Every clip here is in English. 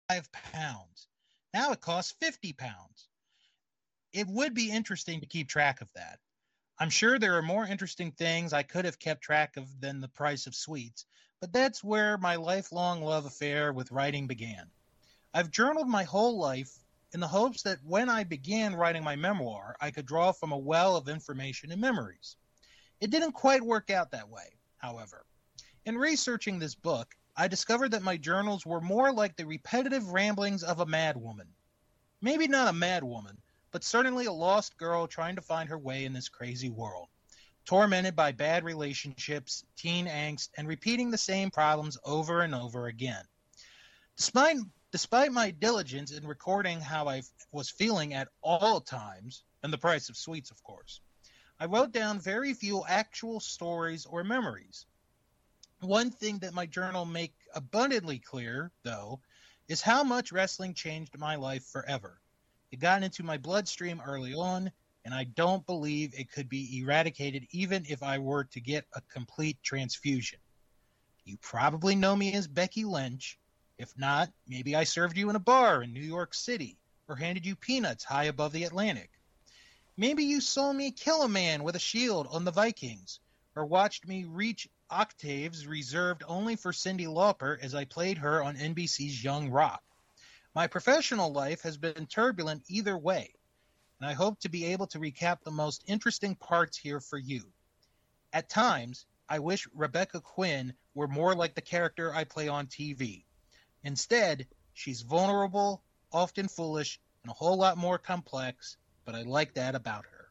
pounds. Now it costs 50 pounds. It would be interesting to keep track of that. I'm sure there are more interesting things I could have kept track of than the price of sweets, but that's where my lifelong love affair with writing began. I've journaled my whole life in the hopes that when I began writing my memoir, I could draw from a well of information and memories. It didn't quite work out that way, however. In researching this book, I discovered that my journals were more like the repetitive ramblings of a madwoman. Maybe not a madwoman, but certainly a lost girl trying to find her way in this crazy world, tormented by bad relationships, teen angst, and repeating the same problems over and over again. Despite my diligence in recording how I was feeling at all times, and the price of sweets, of course, I wrote down very few actual stories or memories. One thing that my journal make abundantly clear, though, is how much wrestling changed my life forever. It got into my bloodstream early on, and I don't believe it could be eradicated even if I were to get a complete transfusion. You probably know me as Becky Lynch. If not, maybe I served you in a bar in New York City or handed you peanuts high above the Atlantic. Maybe you saw me kill a man with a shield on the Vikings or watched me reach octaves reserved only for Cyndi Lauper as I played her on NBC's Young Rock. My professional life has been turbulent either way, and I hope to be able to recap the most interesting parts here for you. At times, I wish Rebecca Quinn were more like the character I play on TV. Instead, she's vulnerable, often foolish, and a whole lot more complex, but I like that about her.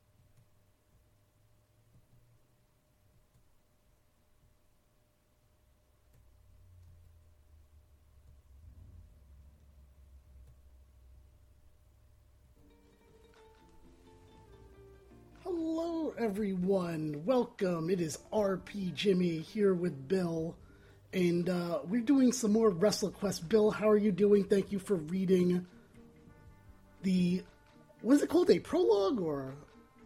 Hello, everyone. Welcome. It is RP Jimmy here with Bill, and we're doing some more WrestleQuest. Bill, how are you doing? Thank you for reading the, what is it called? A prologue or?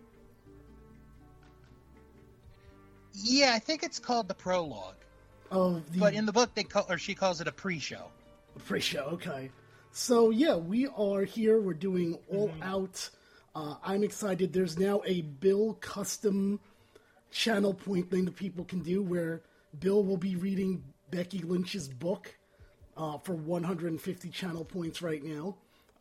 Yeah, I think it's called the prologue. But in the book, she calls it a pre-show. A pre-show, okay. So yeah, we are here. We're doing All Out. I'm excited. There's now a Bill custom channel point thing that people can do where Bill will be reading Becky Lynch's book for 150 channel points right now.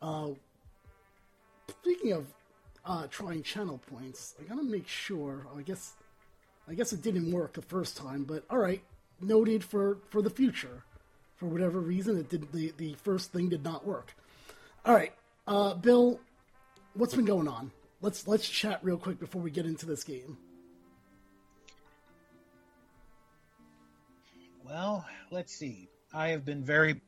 Speaking of trying channel points, I gotta make sure. I guess it didn't work the first time, but all right, noted for the future. For whatever reason, it did. The first thing did not work. All right, Bill. What's been going on? Let's chat real quick before we get into this game. Well, let's see. I have been very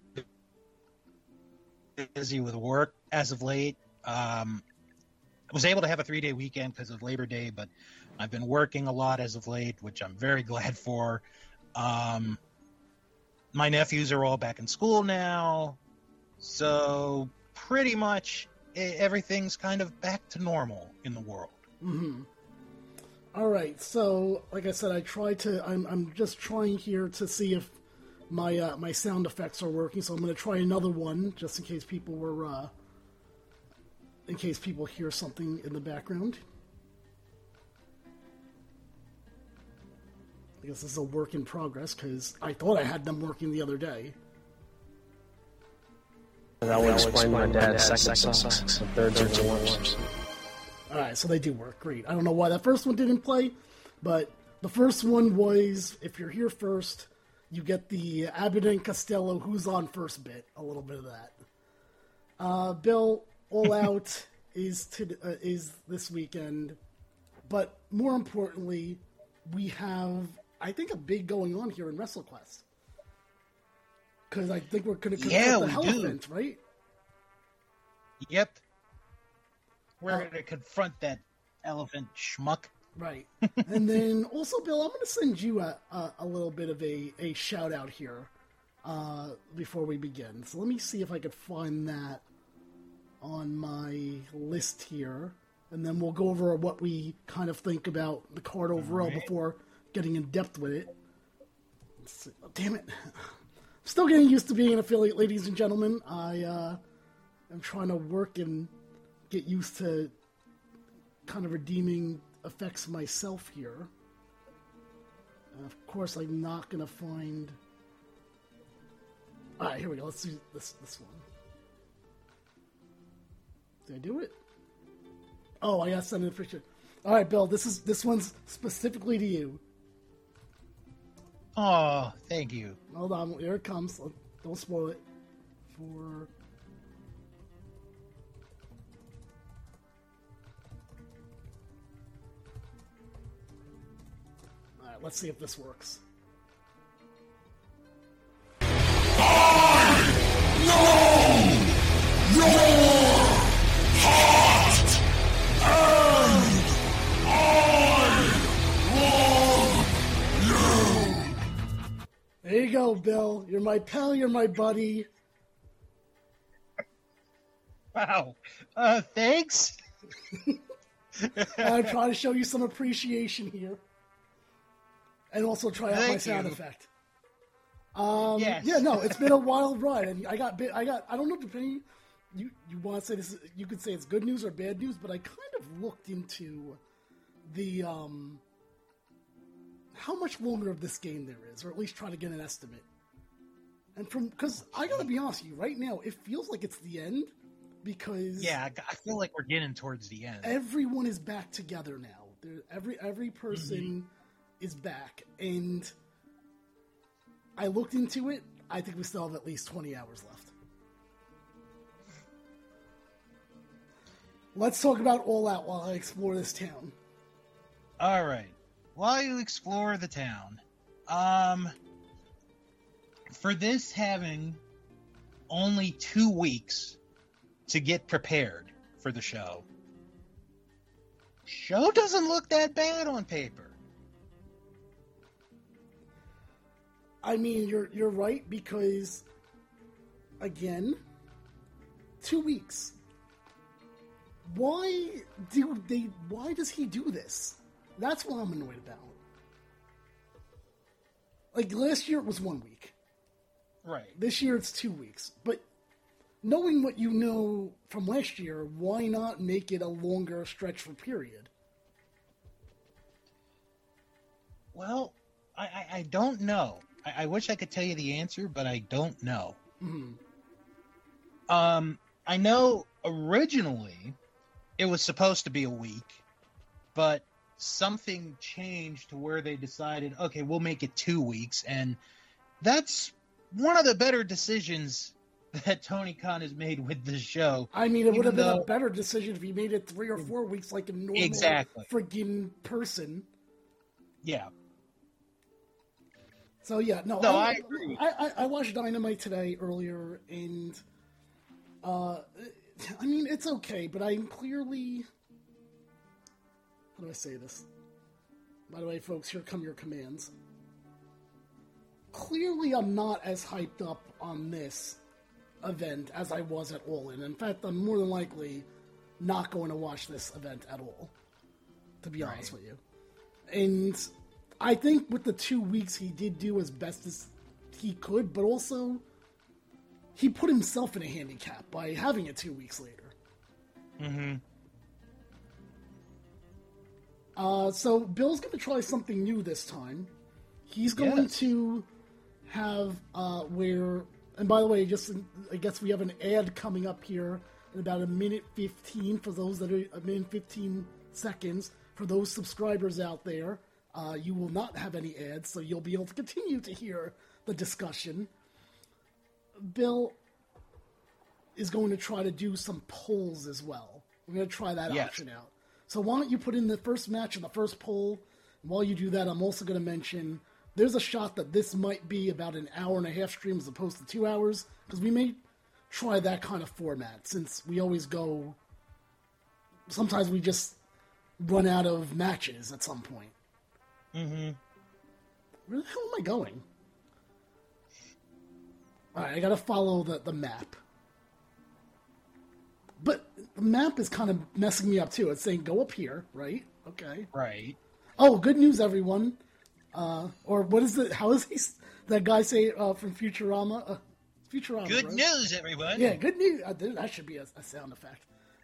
busy with work as of late. I was able to have a 3-day weekend because of Labor Day, but I've been working a lot as of late, which I'm very glad for. My nephews are all back in school now, so pretty much everything's kind of back to normal in the world. Mm-hmm. All right, so like I said, I'm just trying here to see if my sound effects are working. So I'm going to try another one just in case people hear something in the background. I guess this is a work in progress because I thought I had them working the other day. That would explain my dad's second socks. The thirds are the worst. Alright, so they do work. Great. I don't know why that first one didn't play, but the first one was, if you're here first, you get the Abbott and Costello who's on first bit. A little bit of that. Bill, All Out is this weekend, but more importantly, we have, I think, a big going on here in WrestleQuest. Because I think we're going to confront the Hell event, right? Yep. We're going to confront that elephant schmuck. Right. And then also, Bill, I'm going to send you a little bit of a shout-out here before we begin. So let me see if I could find that on my list here. And then we'll go over what we kind of think about the card overall before getting in depth with it. Oh, damn it. Still getting used to being an affiliate, ladies and gentlemen. I am trying to work and get used to kind of redeeming effects myself here. And of course, I'm not going to find... Alright, here we go. Let's do this one. Did I do it? Oh, I got to send it a picture. Alright, Bill, this one's specifically to you. Oh, thank you. Hold on, here it comes. Don't spoil it. Alright, let's see if this works. There you go, Bill. You're my pal, you're my buddy. Wow. Thanks. I'm trying to show you some appreciation here. And also try out my sound effect. Yes. Yeah, no, it's been a wild ride. And I don't know, depending, you want to say this, you could say it's good news or bad news, but I kind of looked into the, how much longer of this game there is, or at least try to get an estimate. And because I gotta be honest with you, right now, it feels like it's the end, because... Yeah, I feel like we're getting towards the end. Everyone is back together now. Every person is back, and I looked into it, I think we still have at least 20 hours left. Let's talk about All Out while I explore this town. All right. While you explore the town, for this having only 2 weeks to get prepared for the show doesn't look that bad on paper. I mean, you're right, because again, 2 weeks. Why does he do this? That's what I'm annoyed about. Like, last year it was 1 week. Right. This year it's 2 weeks. But knowing what you know from last year, why not make it a longer stretch for period? Well, I don't know. I wish I could tell you the answer, but I don't know. Mm-hmm. I know originally it was supposed to be a week, but something changed to where they decided, okay, we'll make it 2 weeks, and that's one of the better decisions that Tony Khan has made with this show. I mean, it would have been a better decision if he made it 3 or 4 weeks like a normal friggin' person. Yeah. So, yeah, no, I agree. I watched Dynamite today earlier, and, I mean, it's okay, but I'm clearly... How do I say this? By the way, folks, here come your commands. Clearly, I'm not as hyped up on this event as I was at All In. In fact, I'm more than likely not going to watch this event at all, to be honest with you. And I think with the 2 weeks, he did do as best as he could, but also he put himself in a handicap by having it 2 weeks later. Mm-hmm. So Bill's going to try something new this time. He's going to have where, and by the way, I guess we have an ad coming up here in about 1:15 for those that are 1:15 seconds for those subscribers out there. You will not have any ads, so you'll be able to continue to hear the discussion. Bill is going to try to do some polls as well. We're going to try that option out. So why don't you put in the first match and the first poll? And while you do that, I'm also going to mention there's a shot that this might be about an hour and a half stream as opposed to 2 hours, because we may try that kind of format, since we always go... Sometimes we just run out of matches at some point. Mm-hmm. Where the hell am I going? Alright, I gotta follow the map. But the map is kind of messing me up, too. It's saying go up here, right? Okay. Right. Oh, good news, everyone. Or what is it? How is that guy say from Futurama? Futurama. Good right? news, everyone. Yeah, good news. That should be a sound effect.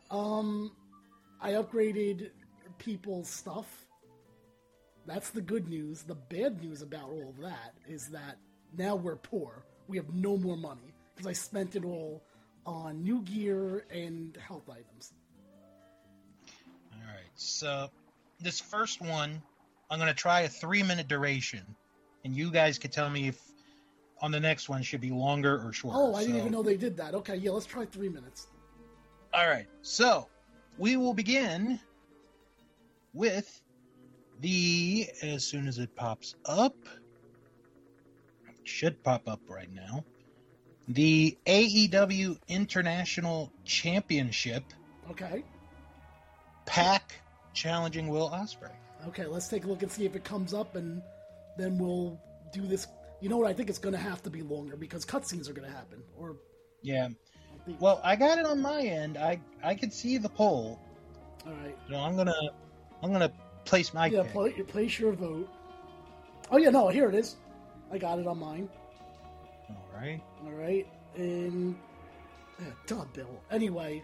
I upgraded people's stuff. That's the good news. The bad news about all of that is that now we're poor. We have no more money because I spent it all on new gear and health items. All right. So this first one, I'm going to try a 3-minute duration, and you guys can tell me if on the next one should be longer or shorter. Oh, I didn't even know they did that. Okay, yeah, let's try 3 minutes. All right. So we will begin with as soon as it pops up, it should pop up right now, the AEW International Championship. Okay. Pac challenging Will Ospreay. Okay, let's take a look and see if it comes up, and then we'll do this. You know what? I think it's going to have to be longer because cutscenes are going to happen. Or yeah. Well, I got it on my end. I can see the poll. All right. So I'm gonna place my pick. Place your vote. Oh yeah, no, here it is. I got it on mine. All right. And duh, Bill. Anyway,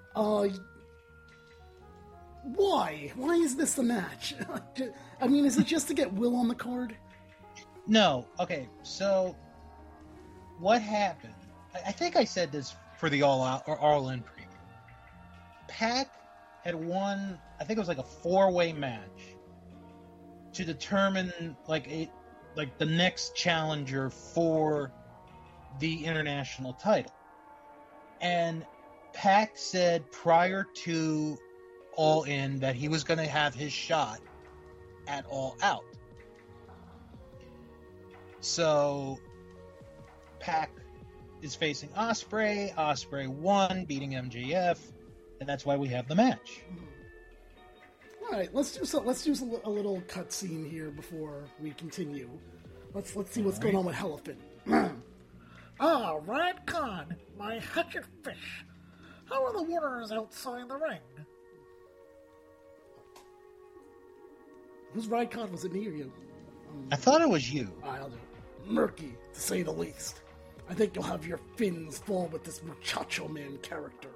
why? Why is this the match? I mean, is it just to get Will on the card? No. Okay. So what happened? I think I said this for the All Out or All In preview. Pac had won, I think it was like a 4-way match to determine the next challenger for the international title. And Pac said prior to All In that he was going to have his shot at All Out. So Pac is facing Ospreay. Ospreay won, beating MJF, and that's why we have the match. All right, let's do a little cutscene here before we continue. Let's see what's going on with Elephant. Ryan Khan, my hatchet fish. How are the waters outside the ring? Who's Ryan Khan? Was it me or you? I thought it was you. I'll do it. Murky, to say the least. I think you'll have your fins fall with this Muchacho Man character.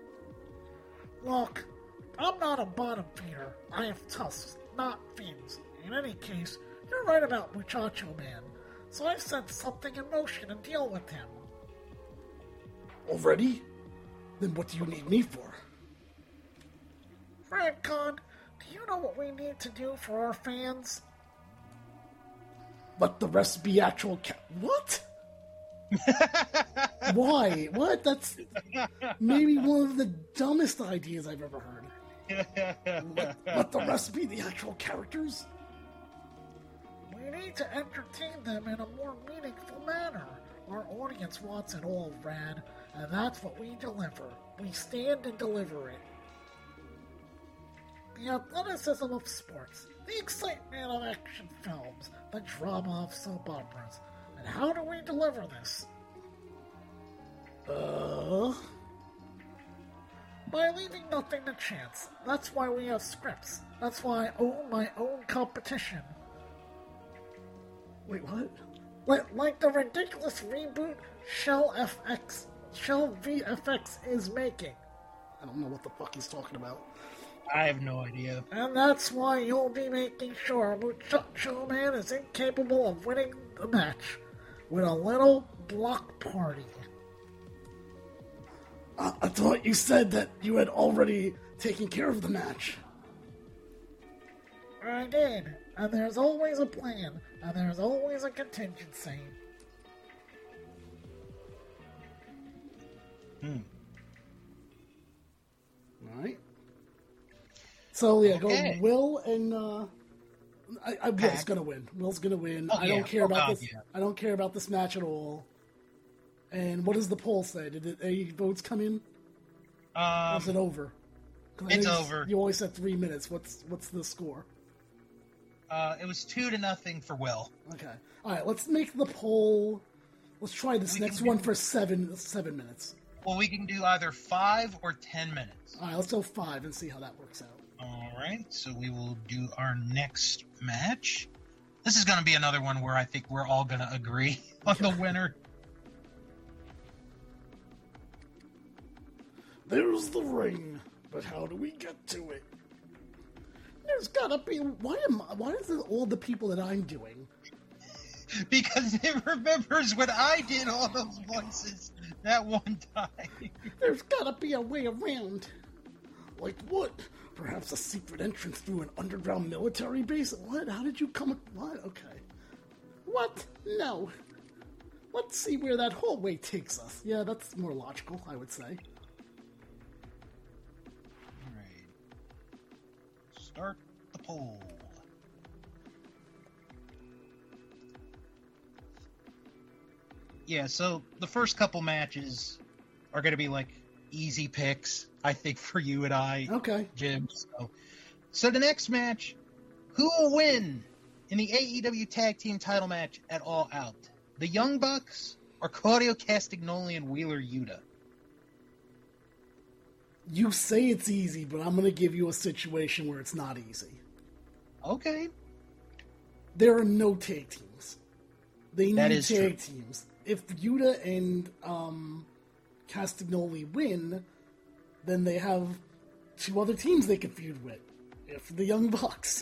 Look, I'm not a bottom feeder. I have tusks, not fins. In any case, you're right about Muchacho Man, so I've set something in motion to deal with him. Already? Then what do you need me for? Frank Khan, do you know what we need to do for our fans? Let the rest be actual What? Why? What? That's maybe one of the dumbest ideas I've ever heard. Let the rest be the actual characters? We need to entertain them in a more meaningful manner. Our audience wants it all, Rad, and that's what we deliver. We stand and deliver it. The athleticism of sports, the excitement of action films, the drama of soap operas. And how do we deliver this? By leaving nothing to chance. That's why we have scripts. That's why I own my own competition. Wait, what? Like the ridiculous reboot Shell VFX is making. I don't know what the fuck he's talking about. I have no idea. And that's why you'll be making sure Muchacho Man is incapable of winning the match with a little block party. I thought you said that you had already taken care of the match. I did. And there's always a plan. And there's always a contingency. Alright. So, yeah, Okay. go Will and, Will's gonna win. Will's gonna win. Oh, I don't yeah. care Oh, about God, this. yeah. I don't care about this match at all. And what does the poll say? Did any votes come in? Or is it over? 'Cause I It's know over. You always said 3 minutes. What's the score? It was 2-0 for Will. Okay. All right. Let's make the poll. Let's try this next one for seven minutes. Well, we can do either 5 or 10 minutes. All right. Let's go 5 and see how that works out. All right, so we will do our next match. This is going to be another one where I think we're all going to agree on the winner. There's the ring, but how do we get to it? There's gotta be. Why is it all the people that I'm doing? Because it remembers when I did all those voices that one time. There's gotta be a way around. Like what? Perhaps a secret entrance through an underground military base? What? How did you come? What? Okay. What? No. Let's see where that hallway takes us. Yeah, that's more logical, I would say. Alright. Start the poll. Yeah, so the first couple matches are going to be like easy picks, I think, for you and I, Okay. Jim. So the next match, who will win in the AEW Tag Team title match at All Out? The Young Bucks or Claudio Castagnoli and Wheeler Yuta? You say it's easy, but I'm gonna give you a situation where it's not easy. Okay. There are no tag teams. They That need is tag true. teams. If Yuta and Castagnoli win, then they have two other teams they can feud with. If the Young Bucks.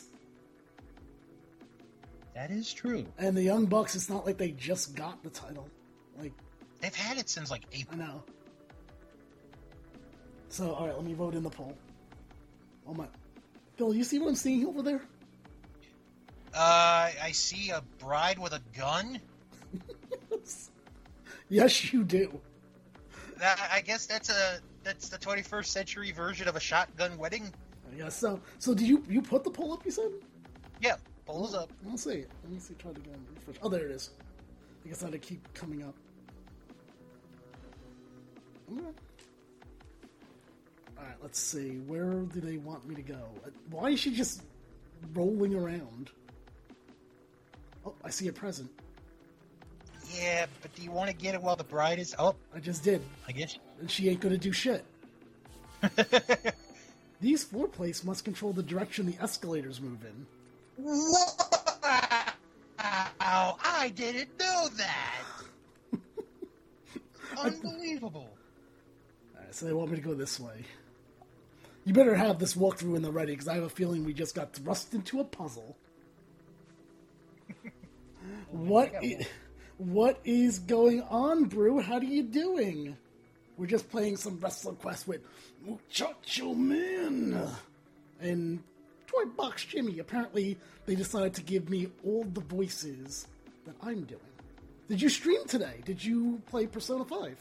That is true. And the Young Bucks, it's not like they just got the title. Like, They've had it since like I April. know. So, alright, let me vote in the poll. Oh my. Bill, you see what I'm seeing over there? I see a bride with a gun. Yes, you do. I guess that's the 21st century version of a shotgun wedding. Yeah, so do you put the poll up, you said? Yeah, polls up. I'll see. Let me see, try it again. Refresh. Oh, there it is. I guess I had to keep coming up. Alright, let's see. Where do they want me to go? Why is she just rolling around? Oh, I see a present. Yeah, but do you want to get it while the bride is? Oh, I just did. I guess. And she ain't gonna do shit. These floor plates must control the direction the escalators move in. Wow! I didn't know that. Unbelievable. Alright, so they want me to go this way. You better have this walkthrough in the ready, because I have a feeling we just got thrust into a puzzle. What is going on, Brew? How are you doing? We're just playing some Wrestler Quest with Muchacho Man and Toy Box Jimmy. Apparently, they decided to give me all the voices that I'm doing. Did you stream today? Did you play Persona 5?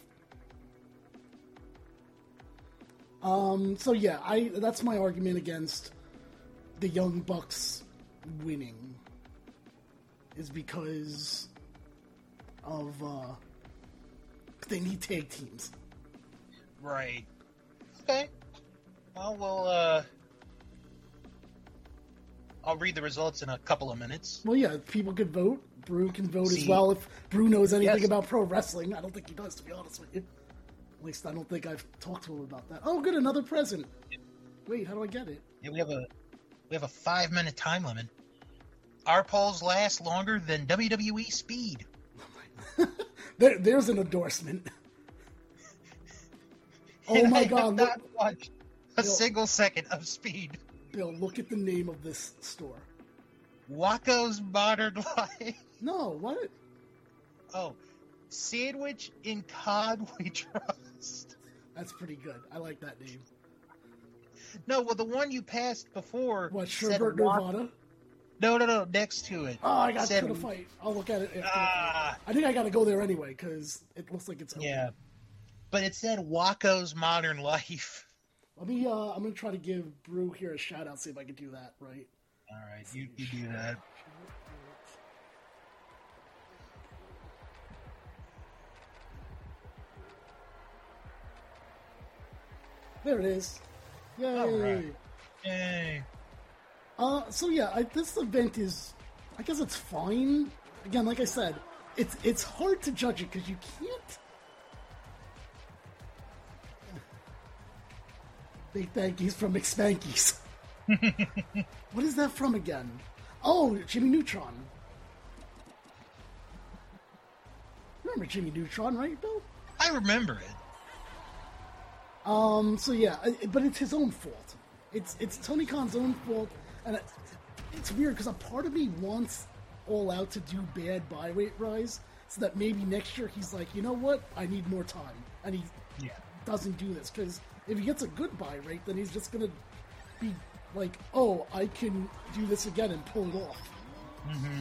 So yeah, that's my argument against the Young Bucks winning, is because of they need tag teams. Right. Okay. Well, I'll read the results in a couple of minutes. Well, yeah, people could vote. Brew can vote as See. well if Brew knows anything Yes. about pro wrestling. I don't think he does, to be honest with you. At least I don't think I've talked to him about that. Oh, good, another present. Wait, how do I get it? Yeah, we have a 5-minute time limit. Our polls last longer than WWE Speed. There's an endorsement. Oh And my I God! have Look, not watched a Bill. single second of Speed. Bill, look at the name of this store. Waco's Modern Life. No, what? Oh, Sandwich in Cod We Trust. That's pretty good. I like that name. No, well, the one you passed before. What, said Sherbert Nirvana? No, next to it. Oh, I got said- to the fight. I'll look at it after the fight. Ah, I think I got to go there anyway, because it looks like it's open. yeah. But it said Waco's Modern Life. Let me, I'm going to try to give Brew here a shout out, see if I can do that right. All right, you do that. There it is. Yay. All right. Yay. So yeah, this event is, I guess it's fine. Again, like I said, it's hard to judge it because you can't. Big thank yous from McSpankies. What is that from again? Oh, Jimmy Neutron. remember Jimmy Neutron, right, Bill? I remember it. So yeah, but it's his own fault. It's Tony Khan's own fault, and it's weird because a part of me wants All Out to do bad buy rate rise, so that maybe next year he's like, you know what, I need more time, and he doesn't do this, because if he gets a good buy rate, then he's just gonna be like, oh, I can do this again and pull it off. Mm-hmm.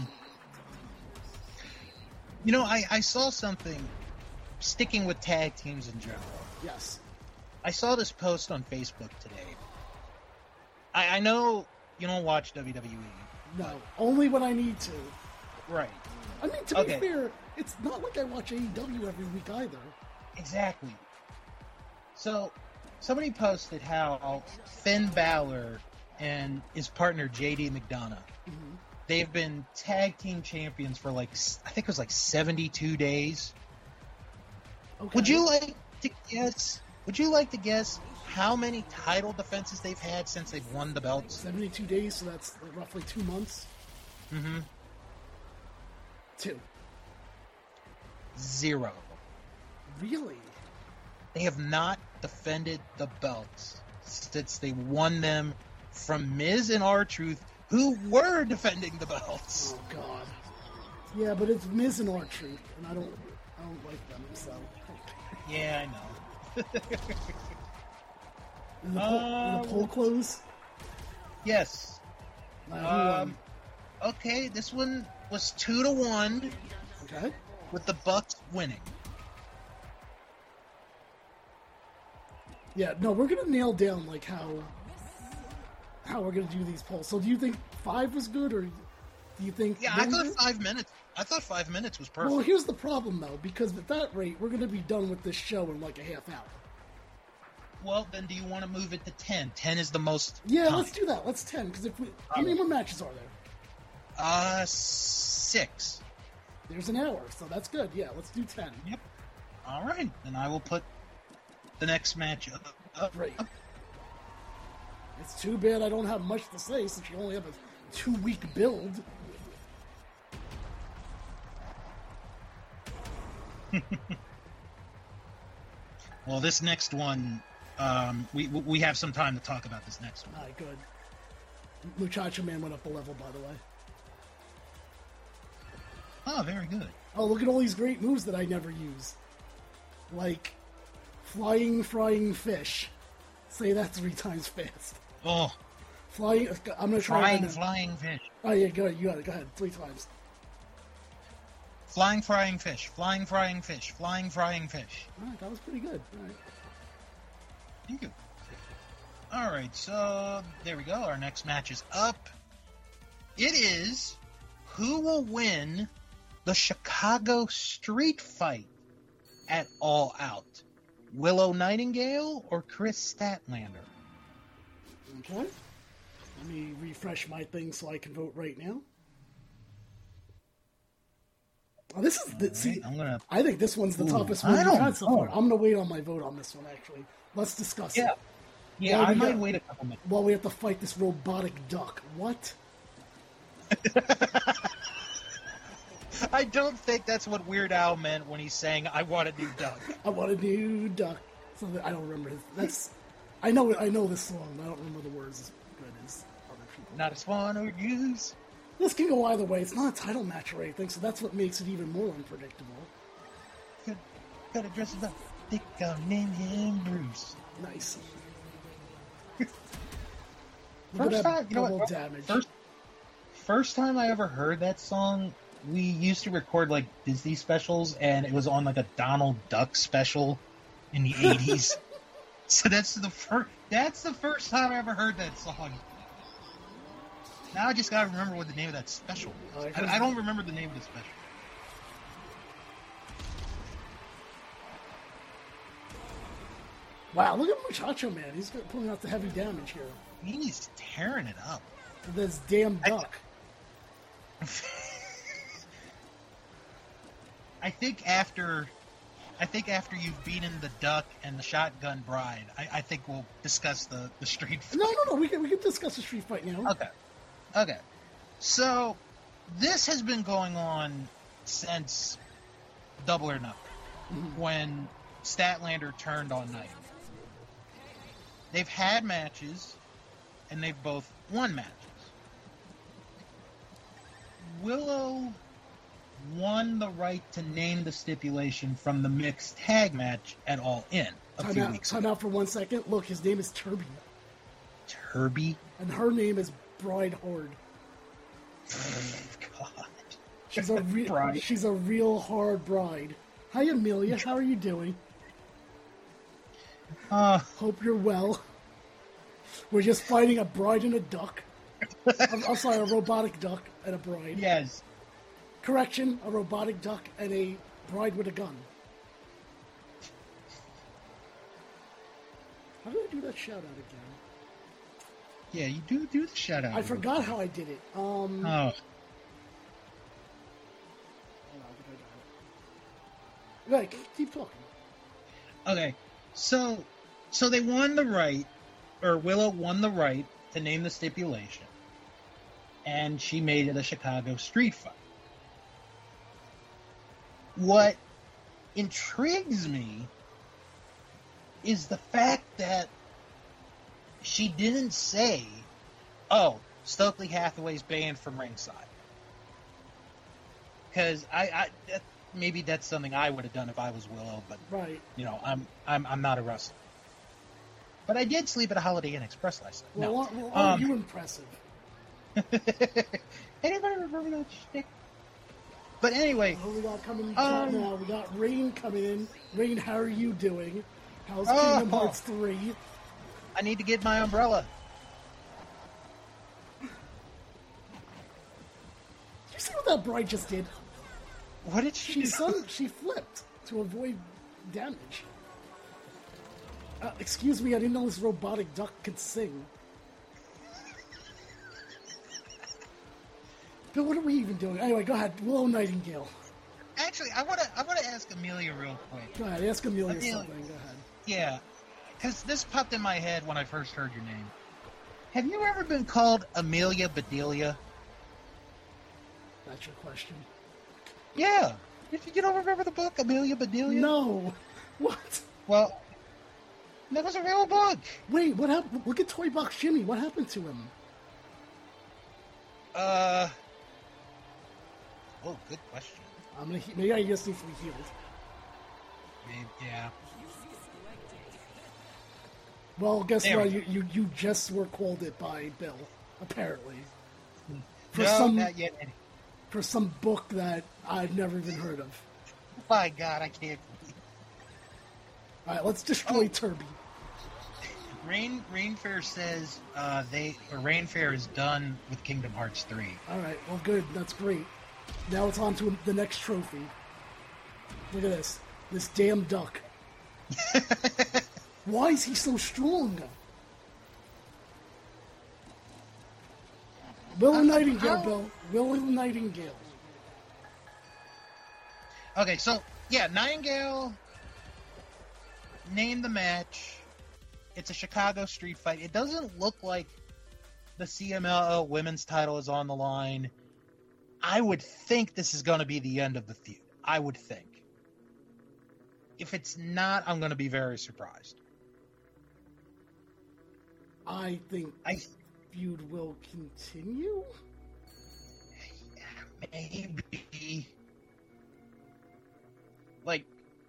You know, I saw something, sticking with tag teams in general. Yes. I saw this post on Facebook today. I know you don't watch WWE. No, only when I need to. Right. I mean, to be fair, it's not like I watch AEW every week either. Exactly. So, somebody posted how Finn Balor and his partner JD McDonough, they've been tag team champions for I think it was 72 days. Okay. Would you like to guess how many title defenses they've had since they've won the belts? 72 days, so that's roughly 2 months. Mm-hmm. 2. 0. Really? They have not defended the belts since they won them from Miz and R-Truth, who were defending the belts. Oh God. Yeah, but it's Miz and R-Truth, and I don't like them, so. Yeah, I know. Is the poll close? Yes. Who won? Okay, this one was 2-1. Okay. With the Bucks winning. Yeah, no, we're gonna nail down how we're gonna do these polls. So, do you think 5 was good, or do you think? Yeah, I thought 5 minutes. I thought 5 minutes was perfect. Well, here's the problem though, because at that rate, we're gonna be done with this show in a half hour. Well, then, do you want to move it to 10? 10 is the most. Yeah, time. let's do that. Let's 10, because how many more matches are there? 6. There's an hour, so that's good. Yeah, let's do 10. Yep. All right, then I will put the next match up. Great. It's too bad I don't have much to say since you only have a 2-week build. Well, this next one, we have some time to talk about this next one. All right, good. Muchacho Man went up a level, by the way. Oh, very good. Oh, look at all these great moves that I never use. Like, flying, frying fish. Say that 3 times fast. Oh. Flying, I'm going to try Flying fish. Oh, yeah, go ahead. You got it. Go ahead. 3 times. Flying, frying fish. Flying, frying fish. Flying, frying fish. All right, that was pretty good. All right. Thank you. All right, so there we go. Our next match is up. It is who will win the Chicago Street Fight at All Out? Willow Nightingale or Chris Statlander? Okay. Let me refresh my thing so I can vote right now. Oh, this is I think this one's the toughest one we've had so far. I'm gonna wait on my vote on this one. Actually, let's discuss it. Yeah, I might wait a couple minutes while we have to fight this robotic duck. What? I don't think that's what Weird Al meant when he's saying, "I want a new duck." I want a new duck. So I don't remember. That's I know this song. But I don't remember the words as good as other people. Not as fun or use. This can go either way. It's not a title match or anything, so that's what makes it even more unpredictable. Gotta dress it up. Thick on him, Bruce. Nice. First time, you know what? Damage. First time I ever heard that song, we used to record Disney specials, and it was on a Donald Duck special in the 80s. So that's the first time I ever heard that song. Now I just gotta remember what the name of that special was. I don't remember the name of the special. Wow, look at Muchacho Man. He's pulling out the heavy damage here. He's tearing it up. With this damn duck. I think after you've beaten the duck and the shotgun bride, I think we'll discuss the street fight. No. We can discuss the street fight now. Okay. So this has been going on since Double or Nothing, when Statlander turned on Knight. They've had matches, and they've both won matches. Willow won the right to name the stipulation from the mixed tag match at All In a few weeks ago. Time out for 1 second. Look, his name is Turby. Turby? And her name is Bride Horde. God. She's a real hard bride. Hi, Amelia. How are you doing? Hope you're well. We're just fighting a bride and a duck. I'm sorry, a robotic duck and a bride. Yes. Correction, a robotic duck and a bride with a gun. How did I do that shout out again? Yeah, you do the shout out. I forgot how I did it. Oh. Right, keep talking. Okay, so they won the right, or Willow won the right to name the stipulation, and she made it a Chicago street fight. What intrigues me is the fact that she didn't say, "Oh, Stokely Hathaway's banned from ringside," because maybe that's something I would have done if I was Willow, but right. You know, I'm not a wrestler. But I did sleep at a Holiday Inn Express last night. Well, aren't you impressive? Anybody remember that shtick? But anyway, we got coming in now. We got Rain coming in. Rain, how are you doing? How's Kingdom Hearts 3? I need to get my umbrella. Did you see what that bride just did? What did she do? She flipped to avoid damage. Excuse me, I didn't know this robotic duck could sing. But what are we even doing? Anyway, go ahead. Willow Nightingale. Actually, I want to ask Amelia real quick. Go ahead. Ask Amelia something. Go ahead. Yeah, because this popped in my head when I first heard your name. Have you ever been called Amelia Bedelia? That's your question. Yeah. You don't remember the book, Amelia Bedelia? No. What? Well, that was a real book. Wait, what happened? Look at Toy Box Jimmy. What happened to him? Oh, good question. Maybe I just need to be healed. Maybe, yeah. Well, guess what? You just were called it by Bill, apparently. For some book that I've never even heard of. My God, I can't believe. All right, let's destroy Turby. Rainfair says Rainfair is done with Kingdom Hearts 3. All right, well, good. That's great. Now it's on to the next trophy. Look at this damn duck. Why is he so strong? Willow Nightingale, Bill. Willow Nightingale. Okay, so, yeah, Nightingale named the match. It's a Chicago street fight. It doesn't look like the CMLL women's title is on the line. I would think this is going to be the end of the feud. I would think. If it's not, I'm going to be very surprised. I think feud will continue? Maybe. Like,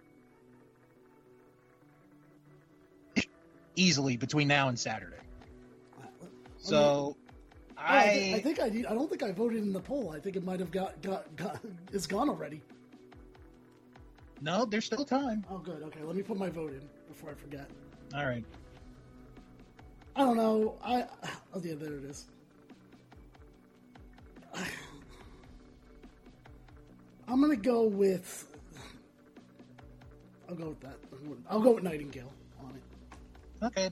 easily between now and Saturday. So, I don't think I voted in the poll. I think it might have it's gone already. No, there's still time. Oh, good. Okay, let me put my vote in before I forget. All right. I don't know. Oh, yeah, there it is. I'm gonna go with. I'll go with that. I'll go with Nightingale on it. Okay.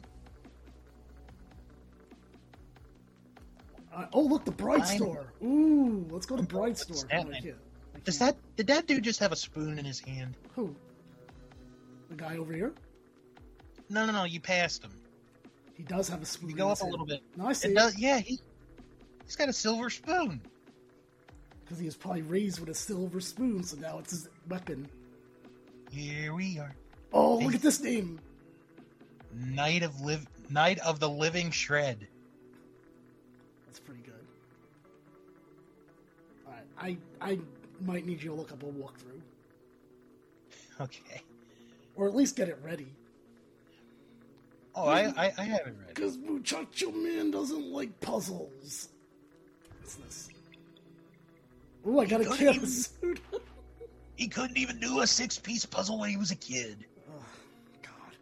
Oh, look, the Bride Store. Ooh, let's go to Bride Store. Did that dude just have a spoon in his hand? Who? The guy over here? No. You passed him. He does have a spoon. You go up a little bit. No, I see. It does. Yeah, he's got a silver spoon. Because he was probably raised with a silver spoon, so now it's his weapon. Here we are. Oh, look at this name. Night of the Living Shred. That's pretty good. Alright, I might need you to look up a walkthrough. Okay. Or at least get it ready. Oh, I have it ready. Because Muchacho Man doesn't like puzzles. What's this? Oh, I got a can of soda. He couldn't even do a 6-piece puzzle when he was a kid. Oh, God.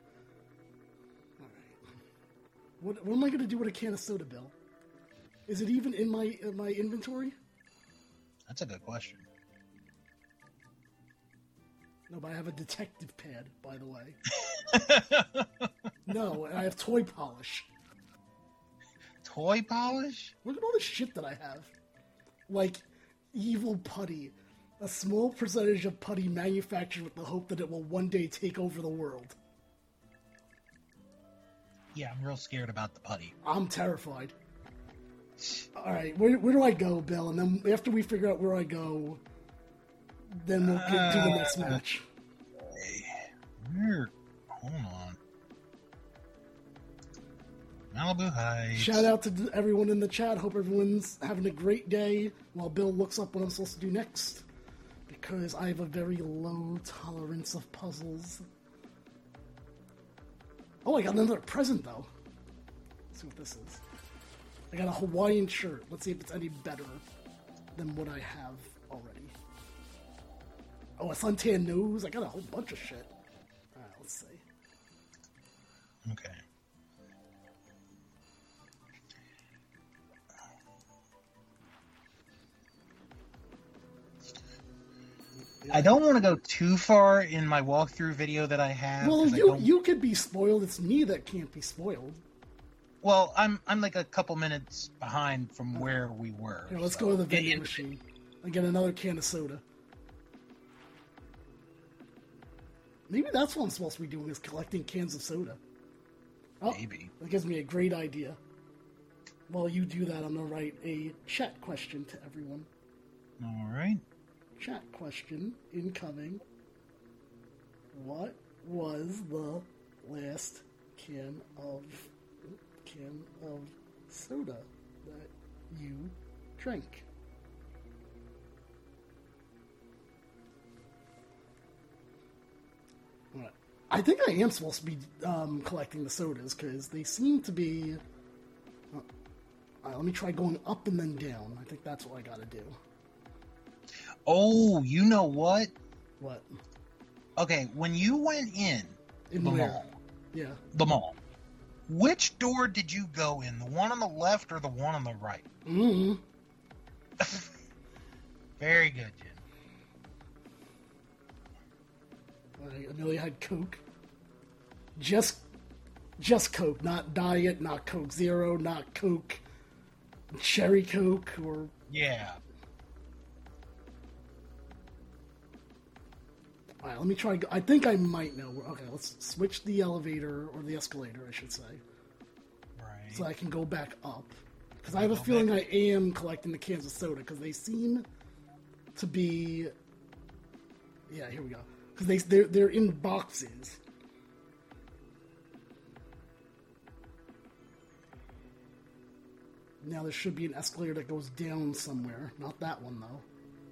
Alright. What am I going to do with a can of soda, Bill? Is it even in my inventory? That's a good question. No, but I have a detective pad, by the way. No, and I have toy polish. Toy polish? Look at all the shit that I have. Like, evil putty. A small percentage of putty manufactured with the hope that it will one day take over the world. Yeah, I'm real scared about the putty. I'm terrified. Alright, where do I go, Bill? And then after we figure out where I go, then we'll do the next match. Hold on. Malibu Heights. Shout out to everyone in the chat. Hope everyone's having a great day while Bill looks up what I'm supposed to do next. Because I have a very low tolerance of puzzles. Oh, I got another present, though. Let's see what this is. I got a Hawaiian shirt. Let's see if it's any better than what I have already. Oh, a suntan nose. I got a whole bunch of shit. Alright, let's see. Okay. I don't want to go too far in my walkthrough video that I have. Well, you could be spoiled. It's me that can't be spoiled. Well, I'm like a couple minutes behind from where we were. Here, let's go to the vending machine and get another can of soda. Maybe that's what I'm supposed to be doing, is collecting cans of soda. Oh, maybe. That gives me a great idea. While you do that, I'm going to write a chat question to everyone. All right. Chat question incoming. What was the last can of soda that you drank? All right. I think I am supposed to be collecting the sodas because they seem to be. All right, let me try going up and then down. I think that's what I got to do. Oh, you know what? What? Okay, when you went in the mall, yeah, the mall, which door did you go in? The one on the left or the one on the right? Mm-hmm. Very good, Jim. Amelia had Coke. Just Coke, not Diet, not Coke Zero, not Coke Cherry Coke, or... Yeah. Alright, let me try... I think I might know. Okay, let's switch the elevator, or the escalator, I should say. Right. So I can go back up. Because I have a feeling I am collecting the cans of soda, because they seem to be... Yeah, here we go. Because they're in boxes. Now there should be an escalator that goes down somewhere. Not that one, though.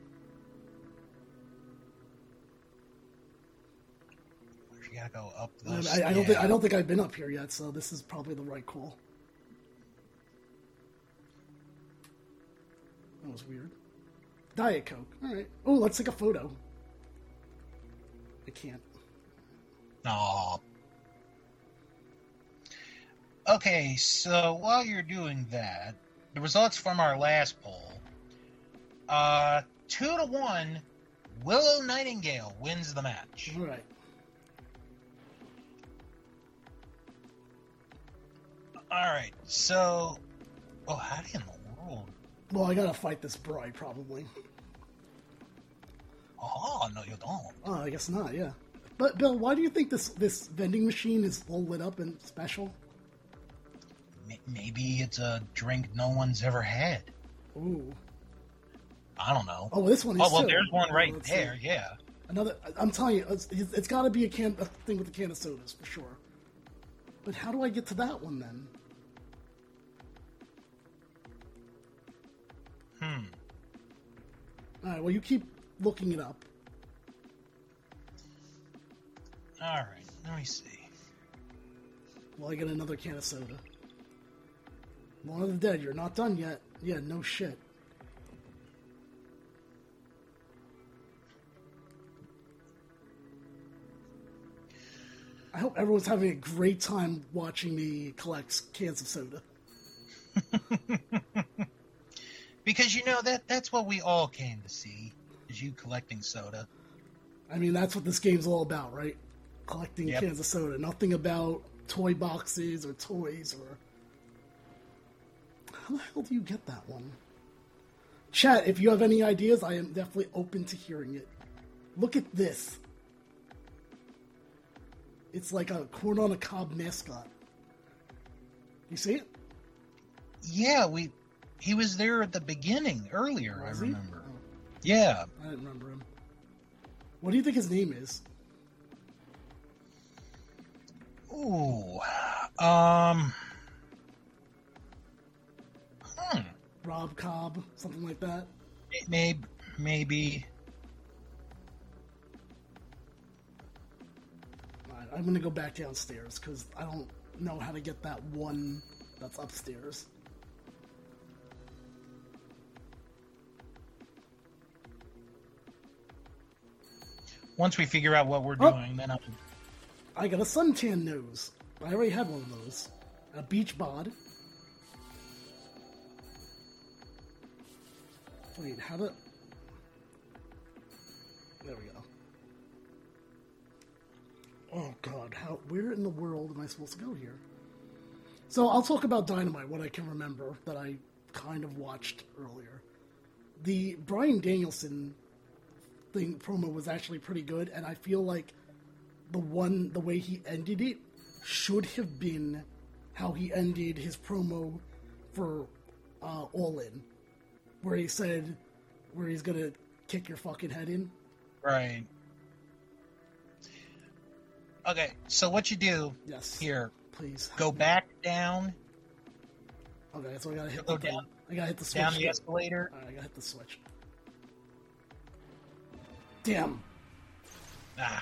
You gotta go up this. I don't think I've been up here yet, so this is probably the right call. That was weird. Diet Coke. All right. Oh, let's take a photo. I can't. Aw. Okay, so while you're doing that, the results from our last poll. 2-1, Willow Nightingale wins the match. All right. Alright, so... Oh, how in the world? Well, I gotta fight this bride, probably. Oh, no, you don't. Oh, I guess not, yeah. But, Bill, why do you think this vending machine is all lit up and special? Maybe it's a drink no one's ever had. Ooh. I don't know. Oh, this one is Oh, well, too. there's one right Let's there, see. yeah. I'm telling you, it's got to be a thing with a can of sodas for sure. But how do I get to that one then? All right. Well, you keep looking it up. All right. Let me see. Well, I get another can of soda. Lawn of the Dead, you're not done yet. Yeah, no shit. I hope everyone's having a great time watching me collect cans of soda. Because that's what we all came to see, is you collecting soda. I mean, that's what this game's all about, right? Collecting Yep. cans of soda. Nothing about toy boxes or toys or... How the hell do you get that one? Chat, if you have any ideas, I am definitely open to hearing it. Look at this. It's like a corn on a cob mascot. You see it? Yeah, he was there at the beginning earlier, Was I he? remember. Oh, Yeah. I didn't remember him. What do you think his name is? Ooh. Rob Cobb, something like that. Maybe. Alright, I'm gonna go back downstairs because I don't know how to get that one that's upstairs. Once we figure out what we're Oh. doing, then I'll... I got a suntan nose. I already had one of those. A beach bod. Wait, how to... There we go. Oh god, where in the world am I supposed to go here? So I'll talk about Dynamite, what I can remember that I kind of watched earlier. The Bryan Danielson promo was actually pretty good, and I feel like the way he ended it should have been how he ended his promo for All In, where he said where he's gonna kick your fucking head in. Right. Okay, so what you do Yes. here, Please go back down, Okay, so I gotta hit Go the button. down. I gotta hit the switch. down the escalator. Alright, I gotta hit the switch. Damn. Ah,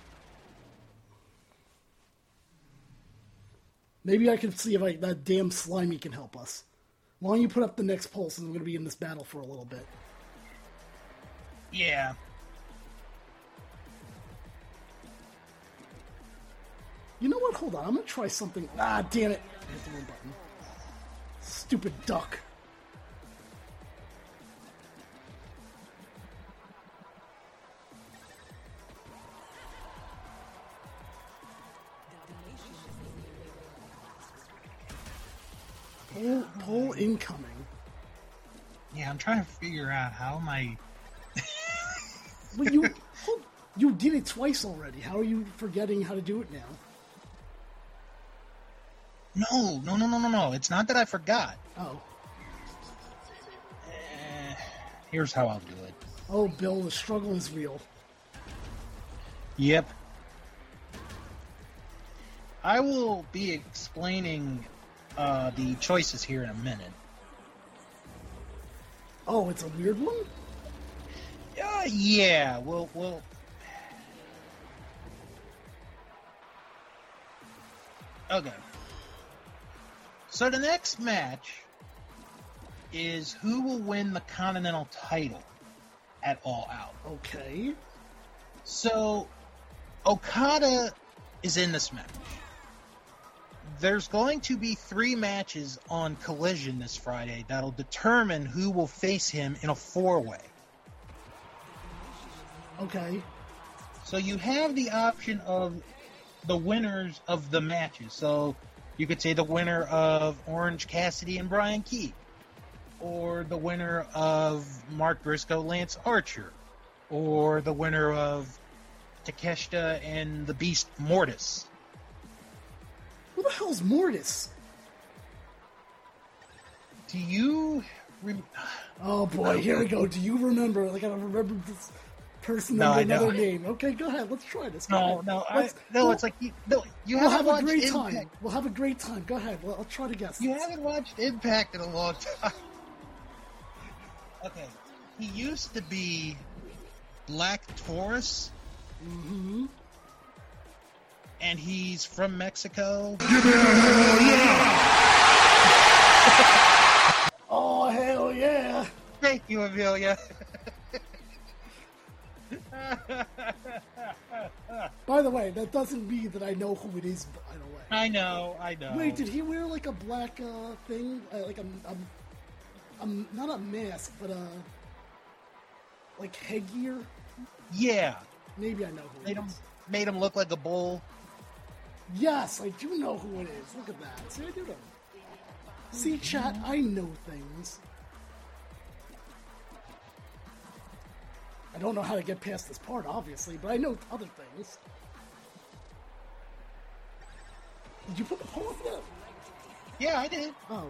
Maybe I can see if that damn Slimy can help us. Why don't you put up the next poll since I'm gonna be in this battle for a little bit? yeah. You know what? Hold on. I'm gonna try something. Ah, damn it. I hit the wrong button. Stupid duck. Poll incoming. Yeah, I'm trying to figure out how am I... But you did it twice already. How are you forgetting how to do it now? No. It's not that I forgot. Oh. Here's how I'll do it. Oh, Bill, the struggle is real. Yep. I will be explaining the choices here in a minute. Oh, it's a weird one? Yeah, we'll... Okay. So the next match is who will win the Continental title at All Out. Okay. So Okada is in this match. There's going to be 3 matches on Collision this Friday that'll determine who will face him in a 4-way. Okay. So you have the option of the winners of the matches. So you could say the winner of Orange Cassidy and Brian Keith, or the winner of Mark Briscoe, Lance Archer, or the winner of Takeshita and the Beast Mortis. Who the hell's Mortis? Do you... Oh boy, here we go. Do you remember? Like, I remember person No, under I know. another name. Okay, go ahead. Let's try this. Go No, ahead. no, Let's- it's like you We'll haven't have a watched great Impact. time. We'll have a great time. Go ahead. I'll try to guess. You this. haven't watched Impact in a long time. Okay, he used to be Black Taurus, Mm-hmm. and he's from Mexico. Oh, hell yeah. Thank you, Amelia. By the way, that doesn't mean that I know who it is, by the way. I know. Wait, did he wear like a black thing? Like not a mask, but like headgear? Yeah, Maybe I know who it is. made him look like a bull. Yes, I do know who it is. Look at that. See, I do know. See, chat, I know things. I don't know how to get past this part, obviously, but I know other things. Did you put the poll up there? Yeah, I did. Oh.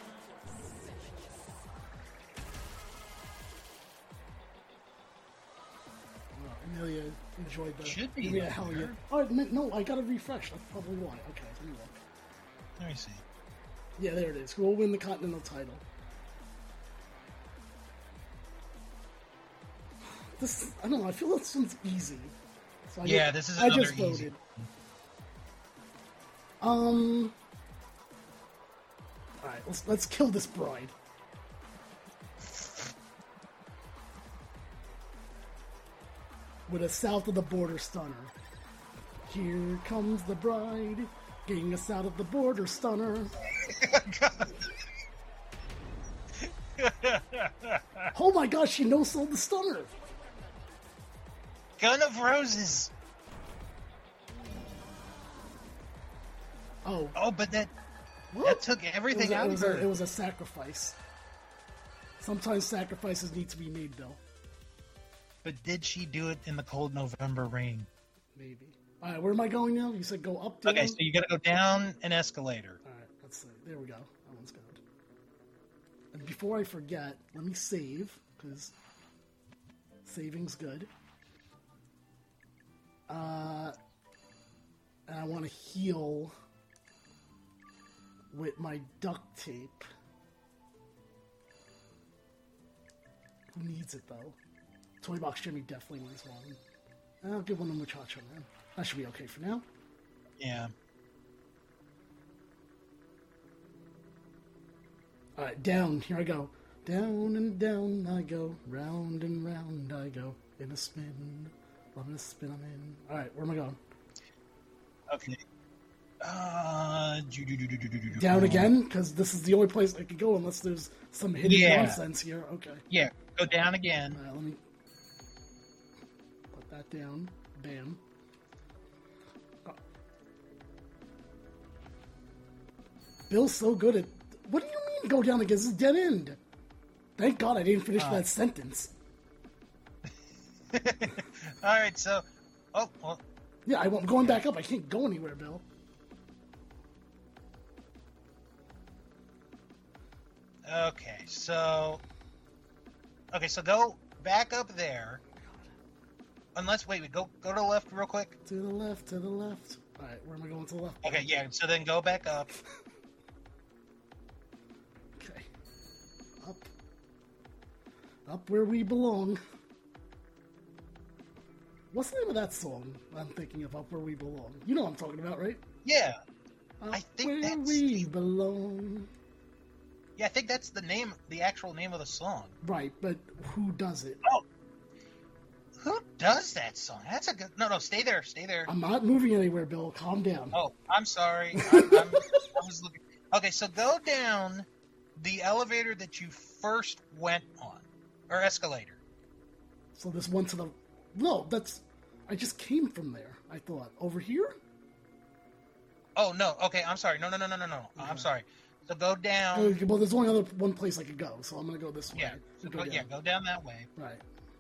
Well, Amelia enjoyed the... Should be. Yeah, hell yeah. Oh, no, I gotta refresh. That's probably why. Okay, let me look. Let me see. Yeah, there it is. Who will win the Continental title? This, I don't know, I feel this one's easy. So Yeah, this is I another just easy. voted. Alright, let's kill this bride. With a south of the border stunner. Here comes the bride, getting us out of the border stunner. Oh my gosh, she no-sold the stunner. Gun of Roses. Oh, Oh, but that what? took everything out of her. It was a sacrifice. Sometimes sacrifices need to be made, Bill. But did she do it in the cold November rain? Maybe. Alright, where am I going now? You said go up, down? Okay, so you gotta go down an escalator. Alright, let's see. There we go. That one's good. And before I forget, let me save, because saving's good. And I want to heal with my duct tape. Who needs it, though? Toy Box Jimmy definitely needs one. I'll give one to Muchacho, man. That should be okay for now. Yeah. Alright, down. Here I go. Down and down I go. Round and round I go. In a spin. Loving a spin I'm in. Alright, where am I going? Okay. Down again? Because this is the only place I could go unless there's some hidden Yeah. nonsense here. Okay. Yeah, go down again. Alright, let me put that down. Bam. Oh. Bill's so good at... What do you mean go down again? This is dead end. Thank God I didn't finish that sentence. Alright, so... Oh, well, Yeah, I'm going back up. I can't go anywhere, Bill. okay, so... Okay, so go back up there. Unless, wait, go to the left real quick. To the left, to the left. Alright, where am I going to the left? Okay, yeah, so then go back up. Okay. Up. Up where we belong. What's the name of that song I'm thinking of, Up Where We Belong? You know what I'm talking about, right? Yeah. Up I think where that's we belong. Yeah, I think that's the actual name of the song. Right, but who does it? Oh. Who does that song? That's a good... No, stay there. I'm not moving anywhere, Bill. Calm down. Oh, I'm sorry. I was looking... Okay, so go down the elevator that you first went on. Or escalator. So this one to the... No, that's... I just came from there, I thought. Over here? Oh, no. Okay, I'm sorry. No. I'm sorry. So go down... Okay, well, there's only one place I could go, so I'm going to go this way. Yeah, so Go down. go down that way. Right.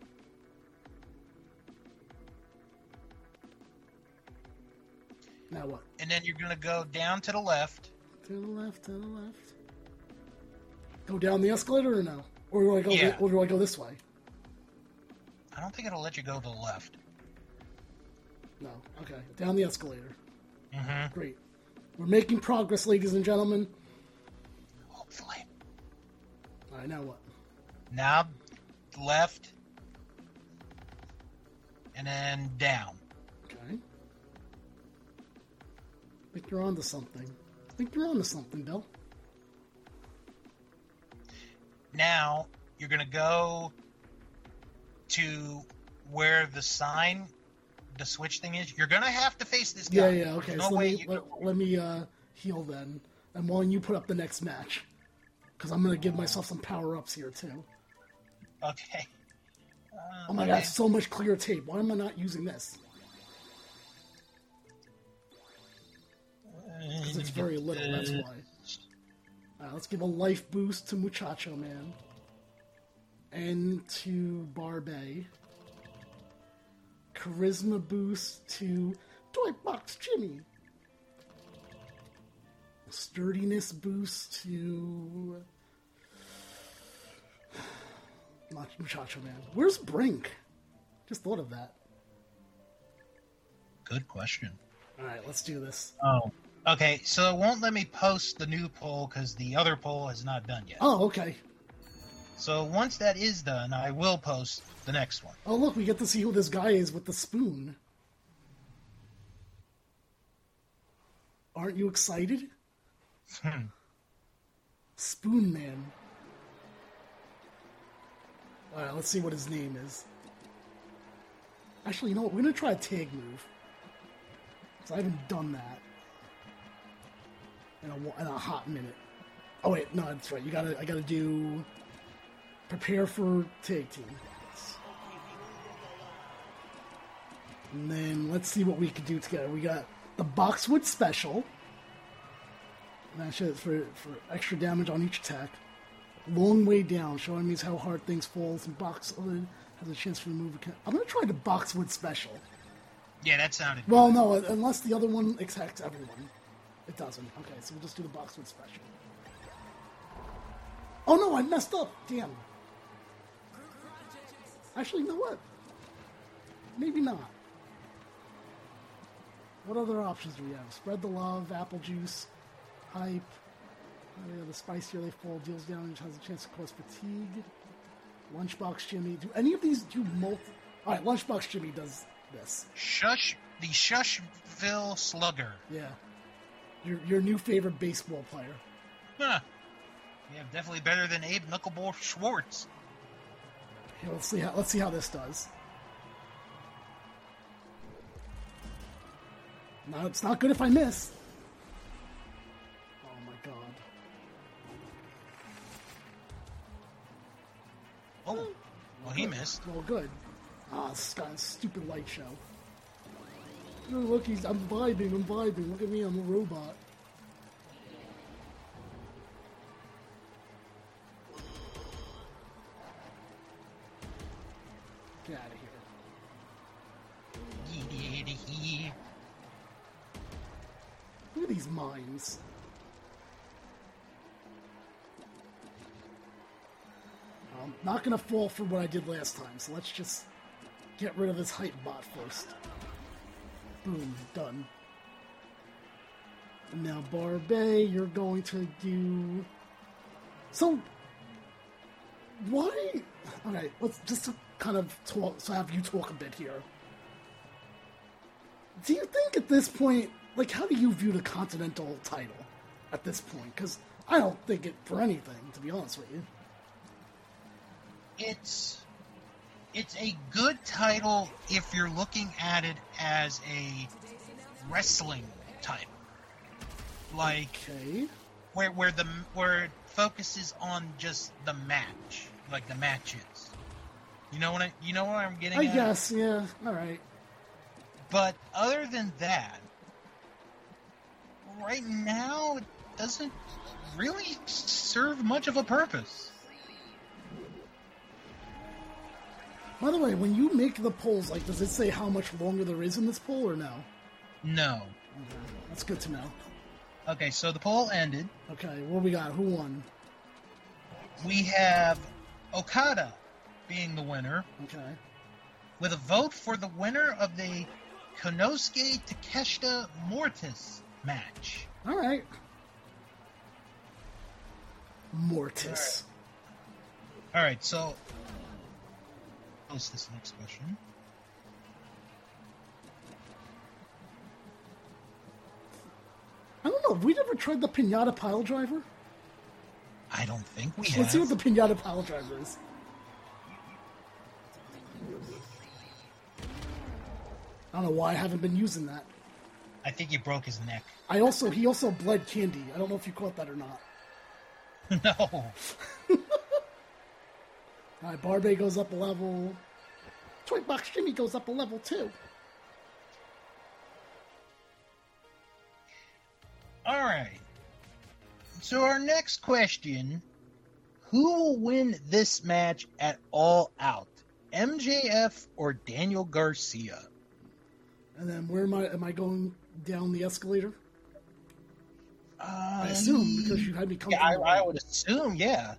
Now what? And then you're going to go down to the left. To the left, to the left. Go down the escalator or no? Or do I go? Yeah. Or do I go this way? don't think it'll let you go to the left. No. Okay. Down the escalator. Mm-hmm. Great. We're making progress, ladies and gentlemen. Hopefully. All right, now what? Now, left, and then down. Okay. I think you're onto something. Bill. Now, you're going to go to where the sign, the switch thing is. You're going to have to face this guy. Yeah, okay. There's no So way let me heal then. And while you put up the next match. Because I'm going to give myself some power-ups here, too. Okay. Oh my god, so much clear tape. Why am I not using this? Because it's very little, that's why. Let's give a life boost to Muchacho Man. And to Barbie. Charisma boost to Toy Box Jimmy. Sturdiness boost to... Muchacho Man. Where's Brink? Just thought of that. Good question. Alright, let's do this. Oh. Okay, so it won't let me post the new poll because the other poll is not done yet. Oh, okay. So once that is done, I will post the next one. Oh, look, we get to see who this guy is with the spoon. Aren't you excited? Spoon Man. Alright, let's see what his name is. Actually, you know what? We're going to try a tag move. So I haven't done that in a hot minute. Oh, wait. No, that's right. I gotta do... Prepare for tag team. And then let's see what we can do together. We got the Boxwood Special. That's for extra damage on each attack. Long Way Down, showing me how hard things fall. And Boxwood has a chance to remove a... I'm going to try the Boxwood Special. Yeah, that sounded Well, no, unless the other one attacks everyone. It doesn't. Okay, so we'll just do the Boxwood Special. Oh no, I messed up! Damn. Actually, you know what? Maybe not. What other options do we have? Spread the Love, Apple Juice, Hype. The spicier they fall, deals damage, has a chance to cause fatigue. Lunchbox Jimmy. Do any of these do multi... Alright, Lunchbox Jimmy does this. The Shushville Slugger. Yeah. Your new favorite baseball player. Huh. Yeah, definitely better than Abe Knuckleball Schwartz. Here, let's see how this does. No, it's not good if I miss. Oh my god. Oh, well, he missed. Well, good. This guy's stupid light show. Oh, look, I'm vibing. Look at me, I'm a robot. Get out of here. Look at these mines. I'm not going to fall for what I did last time, so let's just get rid of this hype bot first. Boom, done. And now, Barbie, you're going to do... So, why... Okay, let's just kind of talk, so have you talk a bit here. Do you think at this point, like, how do you view the Continental title at this point? Because I don't think it for anything, to be honest with you. It's a good title if you're looking at it as a wrestling title, like where it focuses on just the match, like the matches. You know what I'm getting at? I guess, yeah. All right. But other than that, right now it doesn't really serve much of a purpose. By the way, when you make the polls, like, does it say how much longer there is in this poll, or no? No. Okay, that's good to know. Okay, so the poll ended. Okay, what we got? Who won? We have Okada being the winner. Okay. with a vote for the winner of the Konosuke Takeshita Mortis match. All right. Mortis. All right, so what's this next question? I don't know. Have we ever tried the Pinata Pile Driver? I don't think we have. Let's see what the Pinata Pile Driver is. I don't know why I haven't been using that. I think he broke his neck. He also bled candy. I don't know if you caught that or not. No. All right, Barbie goes up a level. Toy Box Jimmy goes up a level too. All right. So our next question, who will win this match at All Out? MJF or Daniel Garcia? And then where am I going down the escalator? I assume, because you had me come Yeah, I would assume, yeah.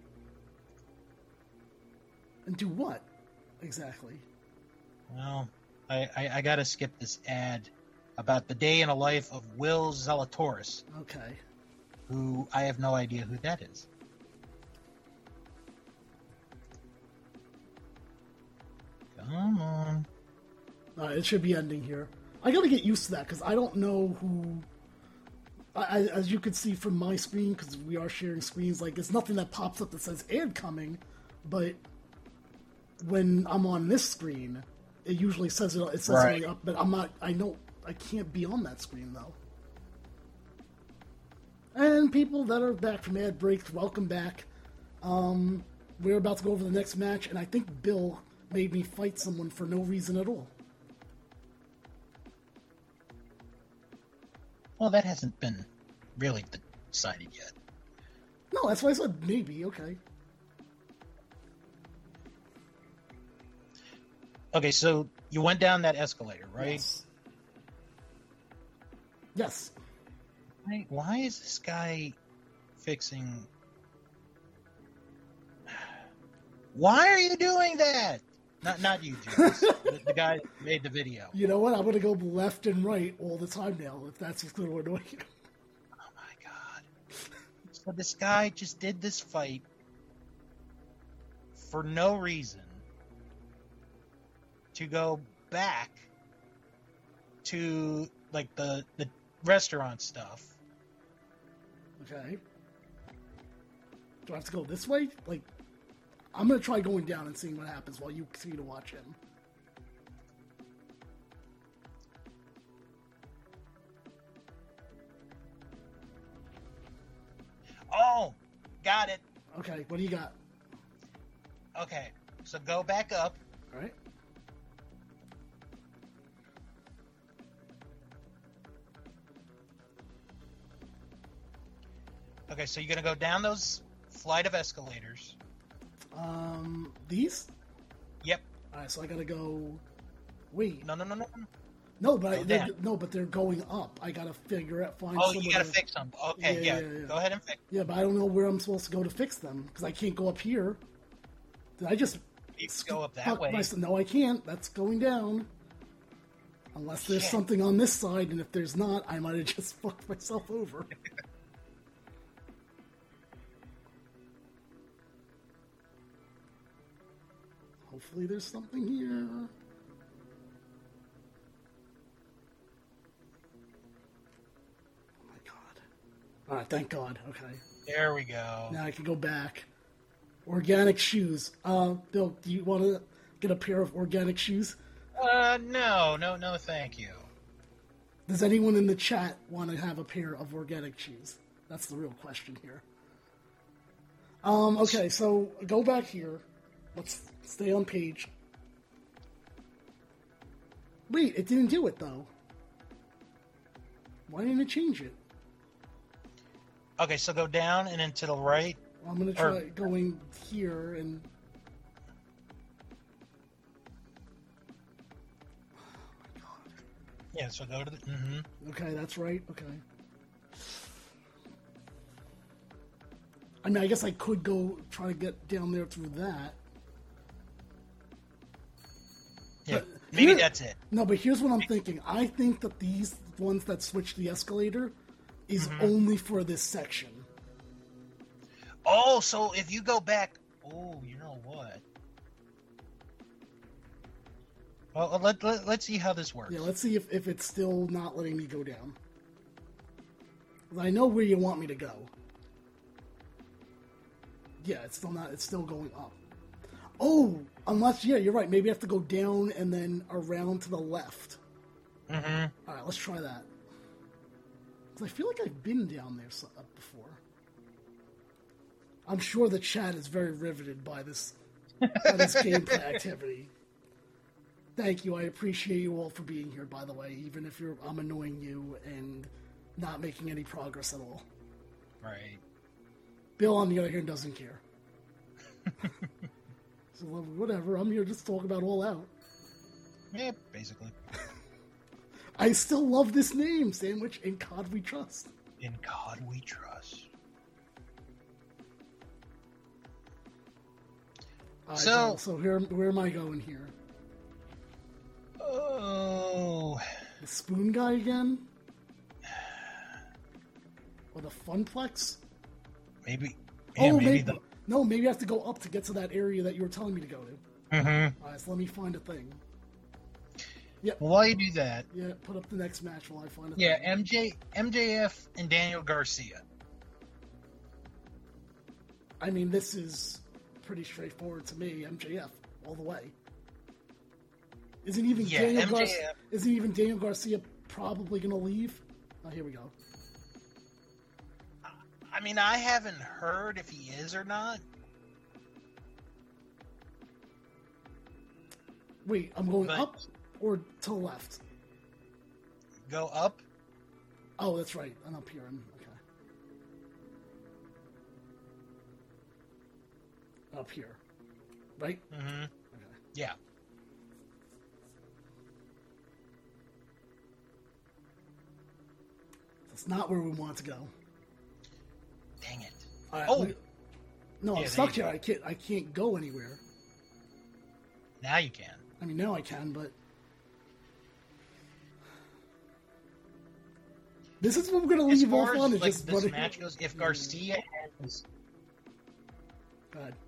And do what, exactly? Well, I got to skip this ad about the day in a life of Will Zalatoris, Okay. who I have no idea who that is. Come on. It should be ending here. I gotta get used to that, because I don't know who... as you can see from my screen, because we are sharing screens, like, it's nothing that pops up that says ad coming, but when I'm on this screen, it usually says it says Right. something up, but I'm not, I can't be on that screen, though. And people that are back from ad breaks, welcome back. We're about to go over the next match, and I think Bill made me fight someone for no reason at all. Well, that hasn't been really decided yet. No, that's why I said maybe, okay. Okay, so you went down that escalator, right? Yes. Yes. Why is this guy fixing... Why are you doing that? Not you, James. the guy that made the video. You know what? I'm going to go left and right all the time now, if that's what's going to annoy you. Oh my god. So this guy just did this fight for no reason to go back to like the restaurant stuff. Okay. Do I have to go this way? Like, I'm going to try going down and seeing what happens while you continue to watch him. Oh, got it. Okay, what do you got? Okay, so go back up. All right. Okay, so you're gonna go down those flight of escalators. These? Yep. All right, so I got to go... Wait. No. No, but Go down. but they're going up. I got to find Oh, somewhere you gotta to- fix them. Okay, Yeah, yeah. yeah. Go ahead and fix. Yeah, but I don't know where I'm supposed to go to fix them, because I can't go up here. Did I just... You can go up that fuck way. No, I can't. That's going down. Unless there's Shit. something on this side, and if there's not, I might have just fucked myself over. Hopefully there's something here. Oh my god. Alright, thank God. Okay. There we go. Now I can go back. Organic shoes. Bill, do you want to get a pair of organic shoes? No, thank you. Does anyone in the chat want to have a pair of organic shoes? That's the real question here. Okay, so go back here. Let's stay on page. Wait, it didn't do it, though. Why didn't it change it? Okay, so go down and then to the right. I'm going to try going here and... Yeah, so go to the... Okay, that's right. Okay. I mean, I guess I could go try to get down there through that. Maybe that's it. No, but here's what I'm thinking. I think that these ones that switch the escalator is only for this section. Oh, so if you go back, you know what? Well, let's see how this works. Yeah, let's see if it's still not letting me go down. 'Cause I know where you want me to go. Yeah, it's still not. It's still going up. Oh, unless, yeah, you're right. Maybe I have to go down and then around to the left. Mm-hmm. All right, let's try that. 'Cause I feel like I've been down there before. I'm sure the chat is very riveted by this gameplay activity. Thank you. I appreciate you all for being here, by the way, even if I'm annoying you and not making any progress at all. Right. Bill, on the other hand, doesn't care. So, whatever. I'm here just to talk about All Out. Yeah, basically. I still love this name, Sandwich. In God We Trust. In God We Trust. So where am I going here? Oh. The spoon guy again? Or the Funplex? Maybe. Yeah, maybe No, maybe I have to go up to get to that area that you were telling me to go to. Mm-hmm. Alright, so let me find a thing. Yep. Well, while you do that... Yeah, put up the next match while I find a thing. Yeah, MJF and Daniel Garcia. I mean, this is pretty straightforward to me. MJF, all the way. Isn't even Daniel Garcia probably going to leave? Oh, here we go. I mean, I haven't heard if he is or not. Wait, I'm going up or to the left? Go up. Oh, that's right. I'm up here. Okay. Up here. Right? Mm-hmm. Okay. Yeah. That's not where we want to go. Dang it. Right, no, I'm stuck here. I can't go anywhere. Now you can. I mean, now I can, but this is what we're going to leave off on. As just this match goes, if Garcia has... Go ahead.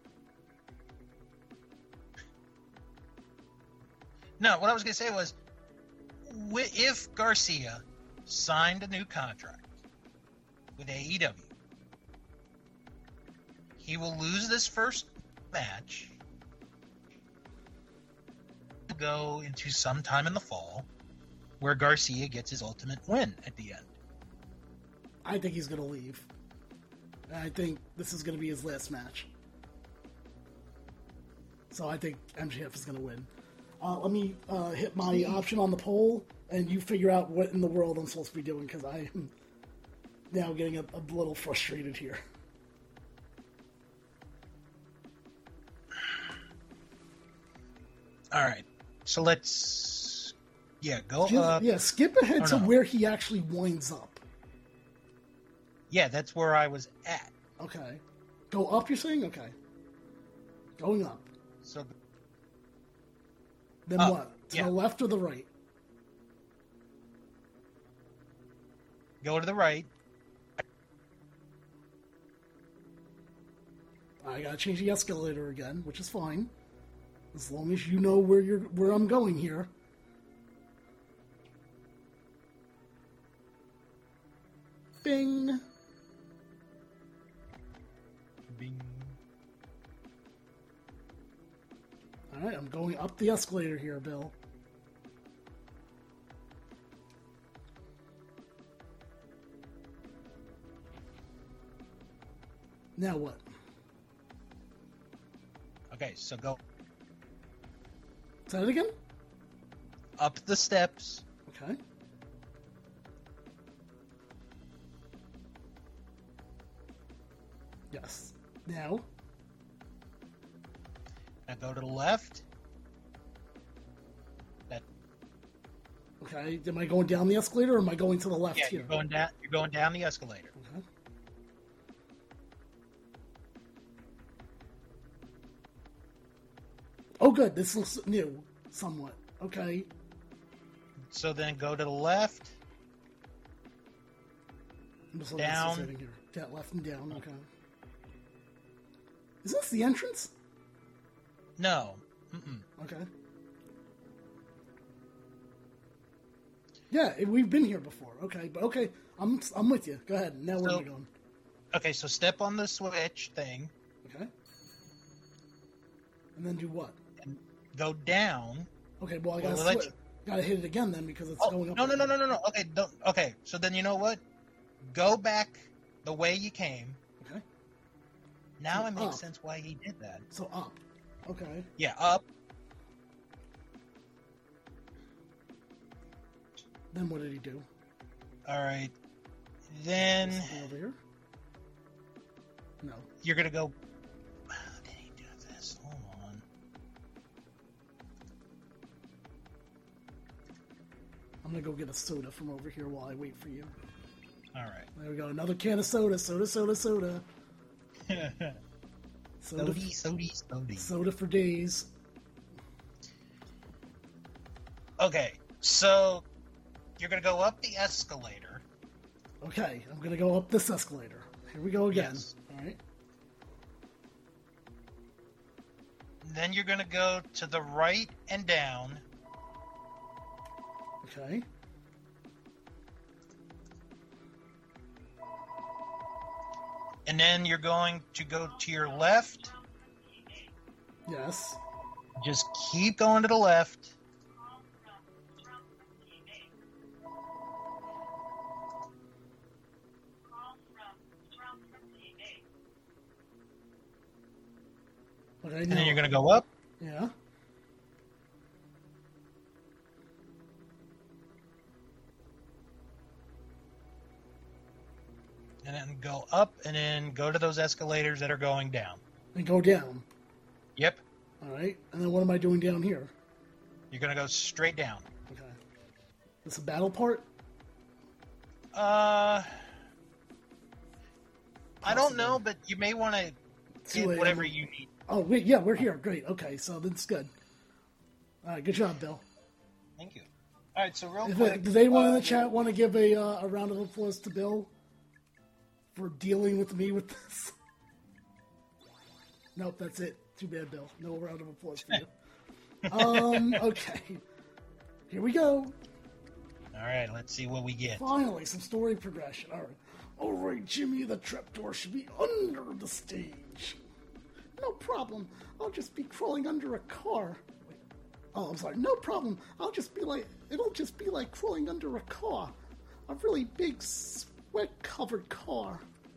No, what I was going to say was, if Garcia signed a new contract with AEW, he will lose this first match, go into some time in the fall, where Garcia gets his ultimate win at the end. I think he's going to leave. I think this is going to be his last match. So I think MJF is going to win. Let me hit my option on the poll, and you figure out what in the world I'm supposed to be doing, because I am now getting a little frustrated here. All right. So let's... go up. Yeah, skip ahead to where he actually winds up. Yeah, that's where I was at. Okay. Go up, you're saying? Okay. Going up. So... Then what? To the left or the right? Go to the right. I gotta change the escalator again, which is fine. As long as you know where I'm going here. Bing. Bing. Alright, I'm going up the escalator here, Bill. Now what? Okay, so go Say that again? up the steps. Okay. Yes. Now? Now go to the left. Okay, am I going down the escalator or am I going to the left here? You're going down the escalator. Okay. Oh, good. This looks new, somewhat. Okay. So then go to the left. Down. Here. Yeah, left and down. Okay. Is this the entrance? No. Mm-mm. Okay. Yeah, we've been here before. Okay, but okay, I'm with you. Go ahead. Now where are we going? Okay, so step on the switch thing. Okay. And then do what? And go down. Okay, well I gotta hit it again then because it's going up. No. Okay, so then you know what? Go back the way you came. Okay. Now So it makes up. sense why he did that. So up. Okay. Yeah, up. Then what did he do? All right. Then Over here? No. you're gonna go. How did he do this? Hold on. I'm gonna go get a soda from over here while I wait for you. All right. There we go. Another can of soda. Soda. Soda for days. Okay, so you're gonna go up the escalator. Okay, I'm gonna go up this escalator. Here we go again. Yes. All right. Then you're gonna go to the right and down. Okay. And then you're going to go to your left. Yes. Just keep going to the left. Okay. And then you're going to go up. Yeah. And then go up and then go to those escalators that are going down. And go down. Yep. All right. And then what am I doing down here? You're going to go straight down. Okay. This a battle part? I don't know, but you may want to get late. whatever you need. Oh, wait. Yeah, we're here. Great. Okay. So that's good. All right. Good job, Bill. Thank you. All right, so real Does quick. anyone in the chat want to give a round of applause to Bill for dealing with me with this? Nope, that's it. Too bad, Bill. No round of applause for you. Okay. Here we go. All right, let's see what we get. Finally, some story progression. All right. All right, Jimmy, the trapdoor should be under the stage. No problem. I'll just be crawling under a car. Wait. Oh, I'm sorry. No problem. It'll just be like crawling under a car. A really big, sweat-covered car.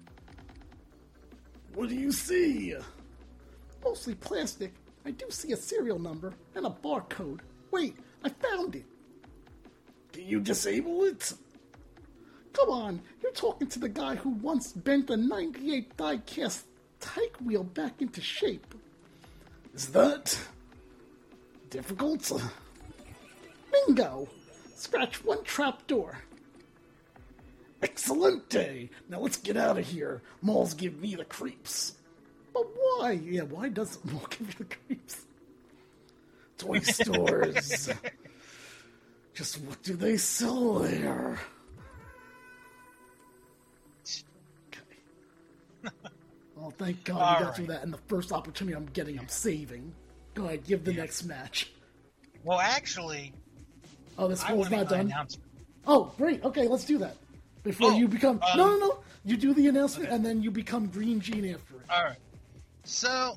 What do you see? Mostly plastic. I do see a serial number and a barcode. Wait, I found it. Can you disable it? Come on, you're talking to the guy who once bent a 98 die-cast tyke wheel back into shape. Is that difficult? Bingo! Scratch one trapdoor. Excellente! Now let's get out of here. Malls give me the creeps. But why? Yeah, why does Mall give you the creeps? Toy stores. Just what do they sell there? Okay. Well, thank God we got through that. And the first opportunity I'm getting, I'm saving. Go ahead, give the next match. Well, actually, Oh, this I one's want to not make my done? announcement. Oh, great. Okay, let's do that. Before you become... No. You do the announcement, and then you become Green Gene after it. All right. So,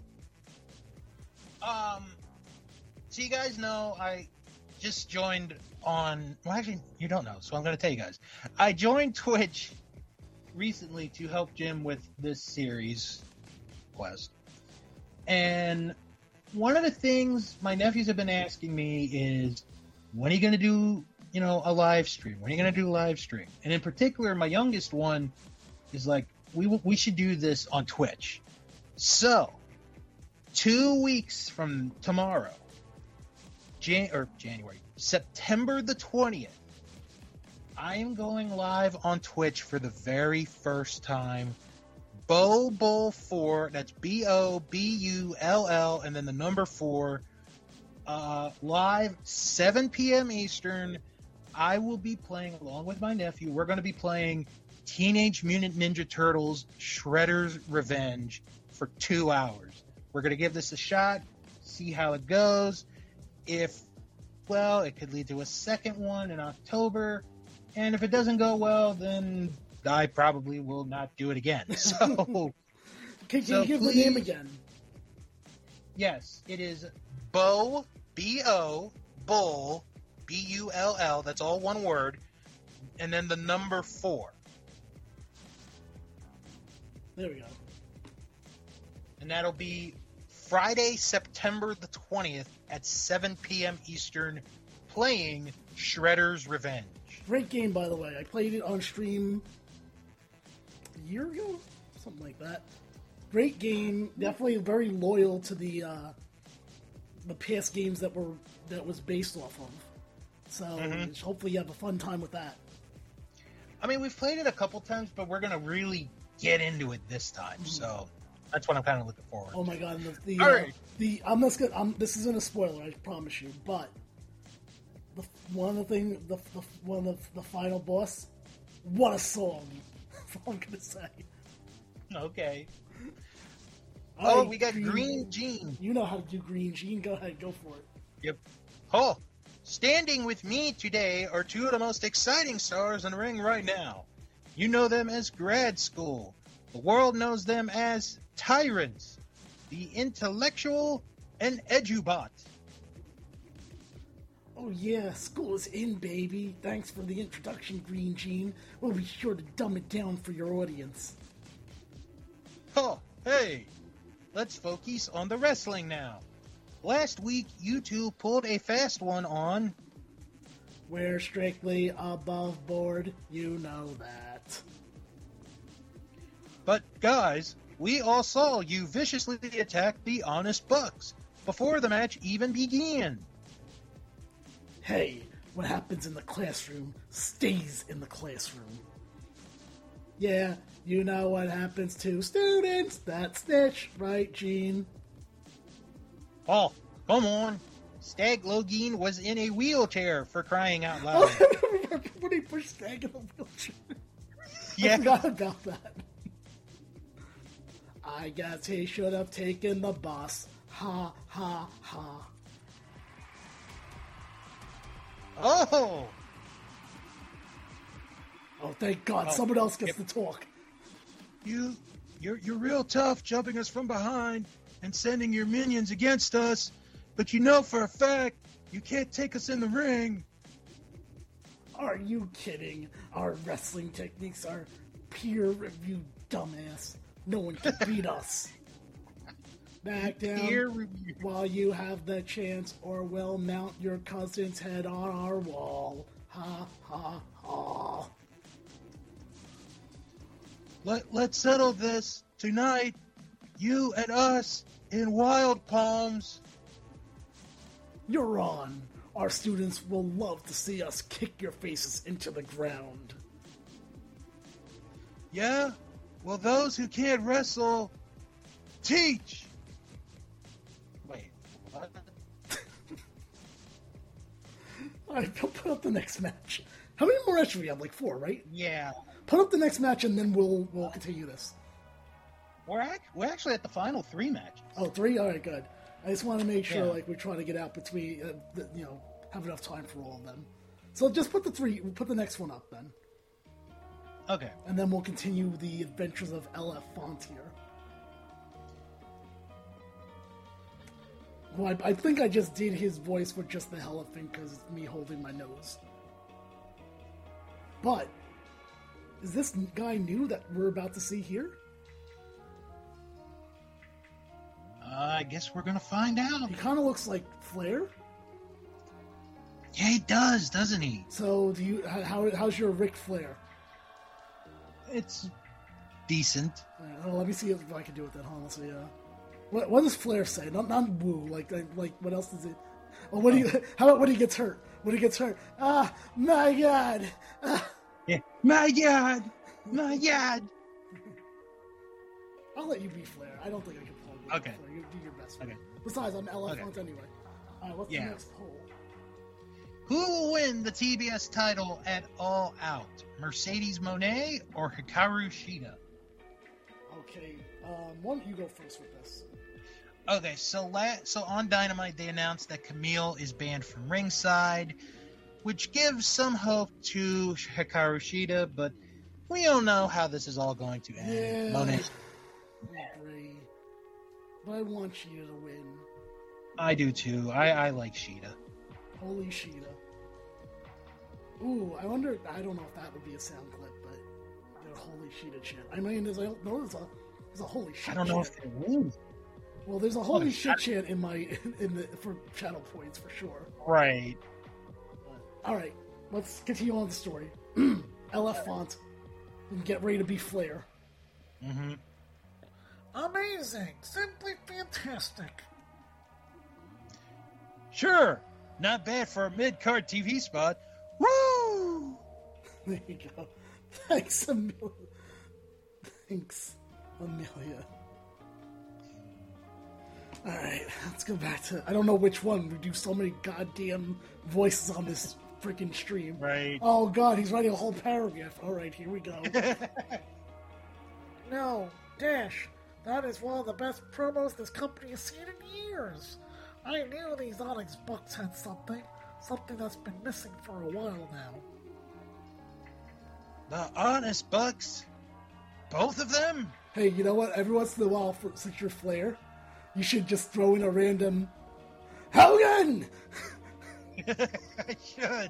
so you guys know I just joined on... Well, actually, you don't know, so I'm going to tell you guys. I joined Twitch recently to help Jim with this series quest. And one of the things my nephews have been asking me is, when are you going to do, a live stream? When are you going to do a live stream? And in particular, my youngest one is like, we should do this on Twitch. So, 2 weeks from tomorrow, January, September the 20th, I am going live on Twitch for the very first time. Bobull 4, that's Bobull, and then the number 4. live 7 p.m. Eastern. I will be playing along with my nephew. We're going to be playing Teenage Mutant Ninja Turtles Shredder's Revenge for 2 hours. We're going to give this a shot, see how it goes. If, well, it could lead to a second one in October. And if it doesn't go well, then I probably will not do it again. So, Can you give the name again? Yes, it is Bo, B-O, Bull, B-U-L-L, that's all one word, and then the number 4. There we go. And that'll be Friday, September the 20th at 7 p.m. Eastern, playing Shredder's Revenge. Great game, by the way. I played it on stream a year ago? Something like that. Great game. Definitely very loyal to the past games that was based off of. So hopefully you have a fun time with that. I mean, we've played it a couple times, but we're going to really get into it this time. So that's what I'm kind of looking forward to. Oh my god! All right. This isn't a spoiler, I promise you. But one of the final boss, what a song! That's all I'm gonna say. Okay. All right, we got Green Gene. You know how to do Green Gene. Go ahead, go for it. Yep. Oh, standing with me today are two of the most exciting stars in the ring right now. You know them as Grad School. The world knows them as Tyrants, the Intellectual, and Edubot. Oh yeah, school is in, baby. Thanks for the introduction, Green Gene. We'll be sure to dumb it down for your audience. Oh, hey, let's focus on the wrestling now. Last week, you two pulled a fast one on... We're strictly above board, you know that. But, guys, we all saw you viciously attack the Honest Bucks before the match even began. Hey, what happens in the classroom stays in the classroom. Yeah, you know what happens to students that snitch, right, Gene? Oh, come on. Stag Login was in a wheelchair, for crying out loud. Oh, when he pushed Stag in a wheelchair. Yeah. I forgot about that. I guess he should have taken the bus. Ha, ha, ha. Oh! Oh, thank God. Someone else gets to talk. You're real tough jumping us from behind and sending your minions against us, but you know for a fact you can't take us in the ring. Are you kidding? Our wrestling techniques are peer-reviewed, dumbass. No one can beat us. Back down while you have the chance, or we'll mount your cousin's head on our wall. Ha, ha, ha. Let's settle this tonight. You and us in Wild Palms. You're on. Our students will love to see us kick your faces into the ground. Yeah? Well, those who can't wrestle, teach! Wait, what? Alright, put up the next match. How many more matches do we have? Like 4, right? Yeah. Put up the next match and then we'll continue this. We're actually at the final 3 matches. Oh, 3? Alright, good. I just want to make sure, Yeah. we try to get out between, have enough time for all of them. So just put the next one up then. Okay. And then we'll continue the adventures of LF Fontier. Well, I think I just did his voice for just the hell of it because it's me holding my nose. But, is this guy new that we're about to see here? I guess we're gonna find out. He kind of looks like Flair. Yeah, he does, doesn't he? So, how's your Ric Flair? It's decent. Let me see if I can do it then. Hold on, let's see. What does Flair say? Not woo. Like what else does it? Oh, how about when he gets hurt? When he gets hurt? Ah, my God! Yeah, my God, my God. I'll let you be Flair. I don't think I can play you. Okay. Flair. You do your best. Okay. Besides, I'm LF Okay. Font anyway. All right, what's Yeah. the next poll? Who will win the TBS title at All Out? Mercedes Moné or Hikaru Shida? Okay, why don't you go first with this? Okay, so on Dynamite they announced that Camille is banned from ringside, which gives some hope to Hikaru Shida, but we don't know how this is all going to end. Yeah. Moné, I agree. But I want Sheeta to win. I do too. I like Shida. Holy Sheeta. Ooh, I wonder, I don't know if that would be a sound clip, but get a Holy Sheeta chant. I mean, there's a Holy Shit I don't know chant. if they will. Well, there's a Holy Shit chant for channel points for sure. Right. Alright, let's continue on the story. LF font. And get ready to be Flair. Mm-hmm. Amazing! Simply fantastic! Sure. Not bad for a mid-card TV spot. Woo! There you go. Thanks, Amelia. Thanks, Amelia. Alright, let's go back to... I don't know which one. We do so many goddamn voices on this freaking stream. Right. Oh god, he's writing a whole paragraph. Alright, here we go. No, Dash, that is one of the best promos this company has seen in years. I knew these Onyx Bucks had something that's been missing for a while now. The Honest Bucks? Both of them? Hey, you know what? Every once in a while, since you're Flair, you should just throw in a random Hogan! I should.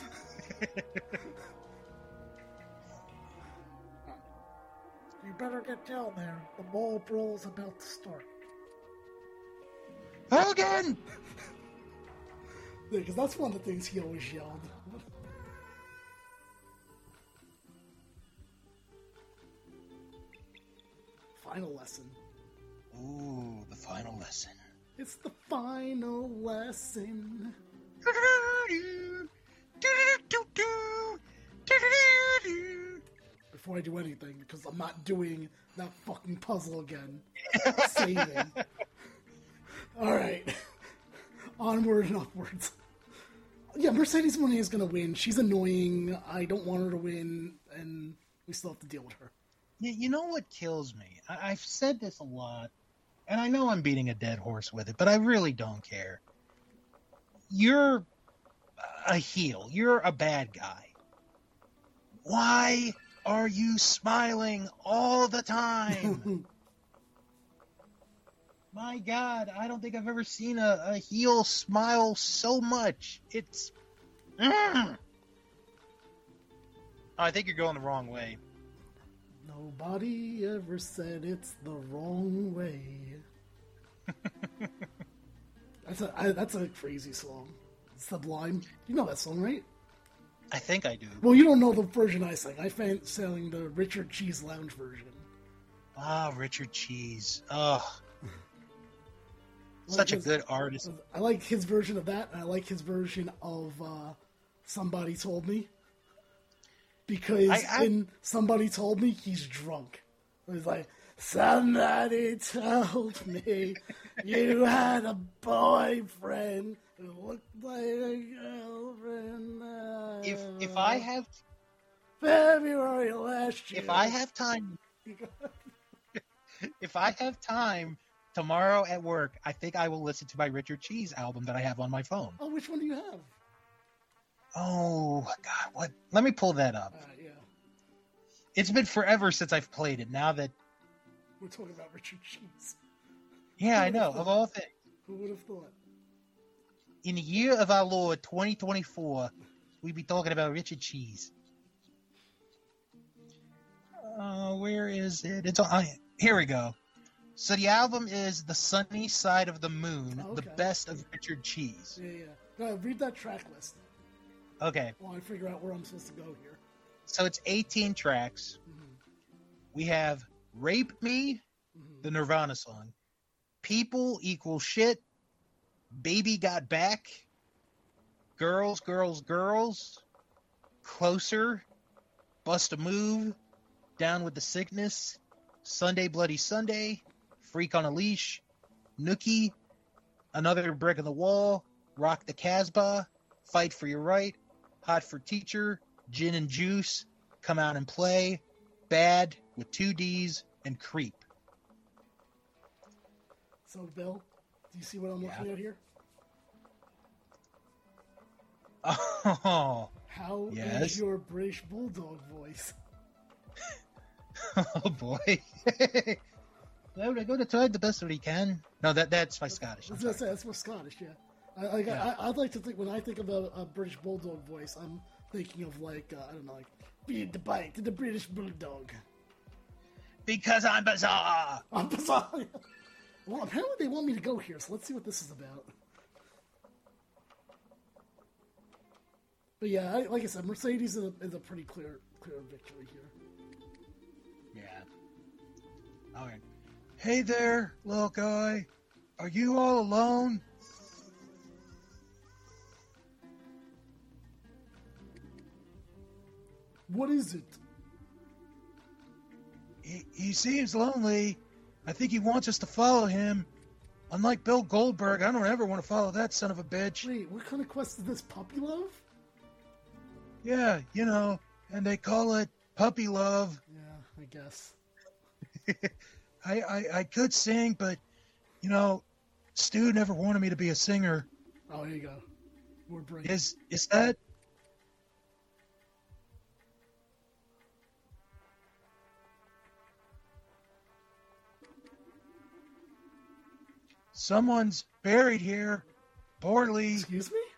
You better get down there. The mall brawl's about to start. Hogan! Yeah, because that's one of the things he always yelled. Final lesson. Ooh, the final lesson. It's the final lesson. Before I do anything, because I'm not doing that fucking puzzle again. Saving. Alright. Onward and upwards. Yeah, Mercedes Moné is going to win. She's annoying. I don't want her to win, and we still have to deal with her. You know what kills me? I've said this a lot, and I know I'm beating a dead horse with it, but I really don't care. You're a heel. You're a bad guy. Why are you smiling all the time? My God, I don't think I've ever seen a heel smile so much. It's... Oh, I think you're going the wrong way. Nobody ever said it's the wrong way. That's a crazy song. Sublime. You know that song, right? I think I do. Well, you don't know the version I sang. I sang the Richard Cheese Lounge version. Ah, Richard Cheese. Ugh. Such a good artist. I like his version of that, and I like his version of Somebody Told Me. Because in Somebody Told Me, he's drunk. He's like, somebody told me you had a boyfriend who looked like a girlfriend. If I have February last year. if I have time tomorrow at work, I think I will listen to my Richard Cheese album that I have on my phone. Oh, which one do you have? Oh God, what? Let me pull that up. Yeah. It's been forever since I've played it. Now that We're talking about Richard Cheese. yeah, I know of all things. Who would have thought? In the year of our Lord 2024, we'd be talking about Richard Cheese. Where is it? It's on. Here we go. So the album is The Sunny Side of the Moon, Oh, the okay. best of Richard Cheese. Yeah. Go ahead, read that track list Okay, while I figure out where I'm supposed to go here. so it's 18 tracks. We have Rape Me, the Nirvana song. People Equal Shit. Baby Got Back. Girls, Girls, Girls. Closer. Bust a Move. Down with the Sickness. Sunday Bloody Sunday. Freak on a Leash. Nookie. Another Brick in the Wall. Rock the Casbah, Fight for Your Right, Hot for Teacher, Gin and Juice, Come Out and Play, Bad with 2 Ds, and Creep. So, Bill, do you see what I'm looking at here? Oh, How yes. is your British Bulldog voice? Oh boy. Well, I go to try the best that he can. No, that's my Scottish. I was going to say, that's more Scottish, yeah. I'd like to think, when I think of a British Bulldog voice, I'm thinking of, like, I don't know, like, feed the bite to the British Bulldog. Because I'm bizarre. I'm bizarre. Well, apparently they want me to go here, so let's see what this is about. But yeah, like I said, Mercedes is a pretty clear victory here. Yeah. All right. Hey there, little guy. Are you all alone? What is it? He seems lonely. I think he wants us to follow him. Unlike Bill Goldberg, I don't ever want to follow that son of a bitch. Wait, what kind of quest is this? Puppy love? Yeah, you know, and they call it puppy love. Yeah, I guess. I could sing, but, you know, Stu never wanted me to be a singer. Oh, here you go. More break. Is that... Someone's buried here, poorly. Excuse me?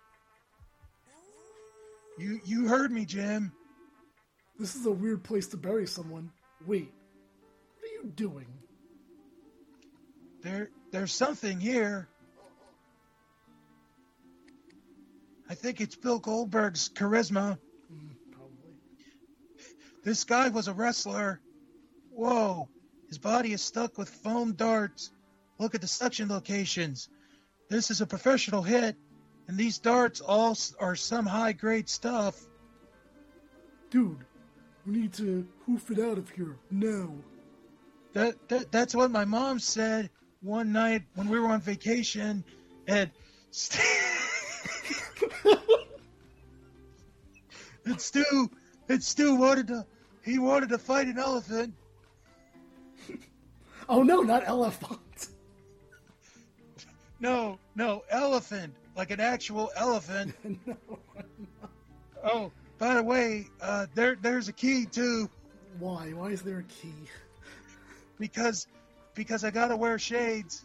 You heard me, Jim. This is a weird place to bury someone. Wait, what are you doing? There's something here. I think it's Bill Goldberg's charisma. Probably. This guy was a wrestler. Whoa, his body is stuck with foam darts. Look at the suction locations. This is a professional hit, and these darts all are some high-grade stuff. Dude, we need to hoof it out of here now. That's what my mom said one night when we were on vacation, and Stu wanted to fight an elephant. Oh no, not elephant. No, elephant, like an actual elephant. No. Oh, by the way, there's a key too. Why? Why is there a key? Because I gotta wear shades.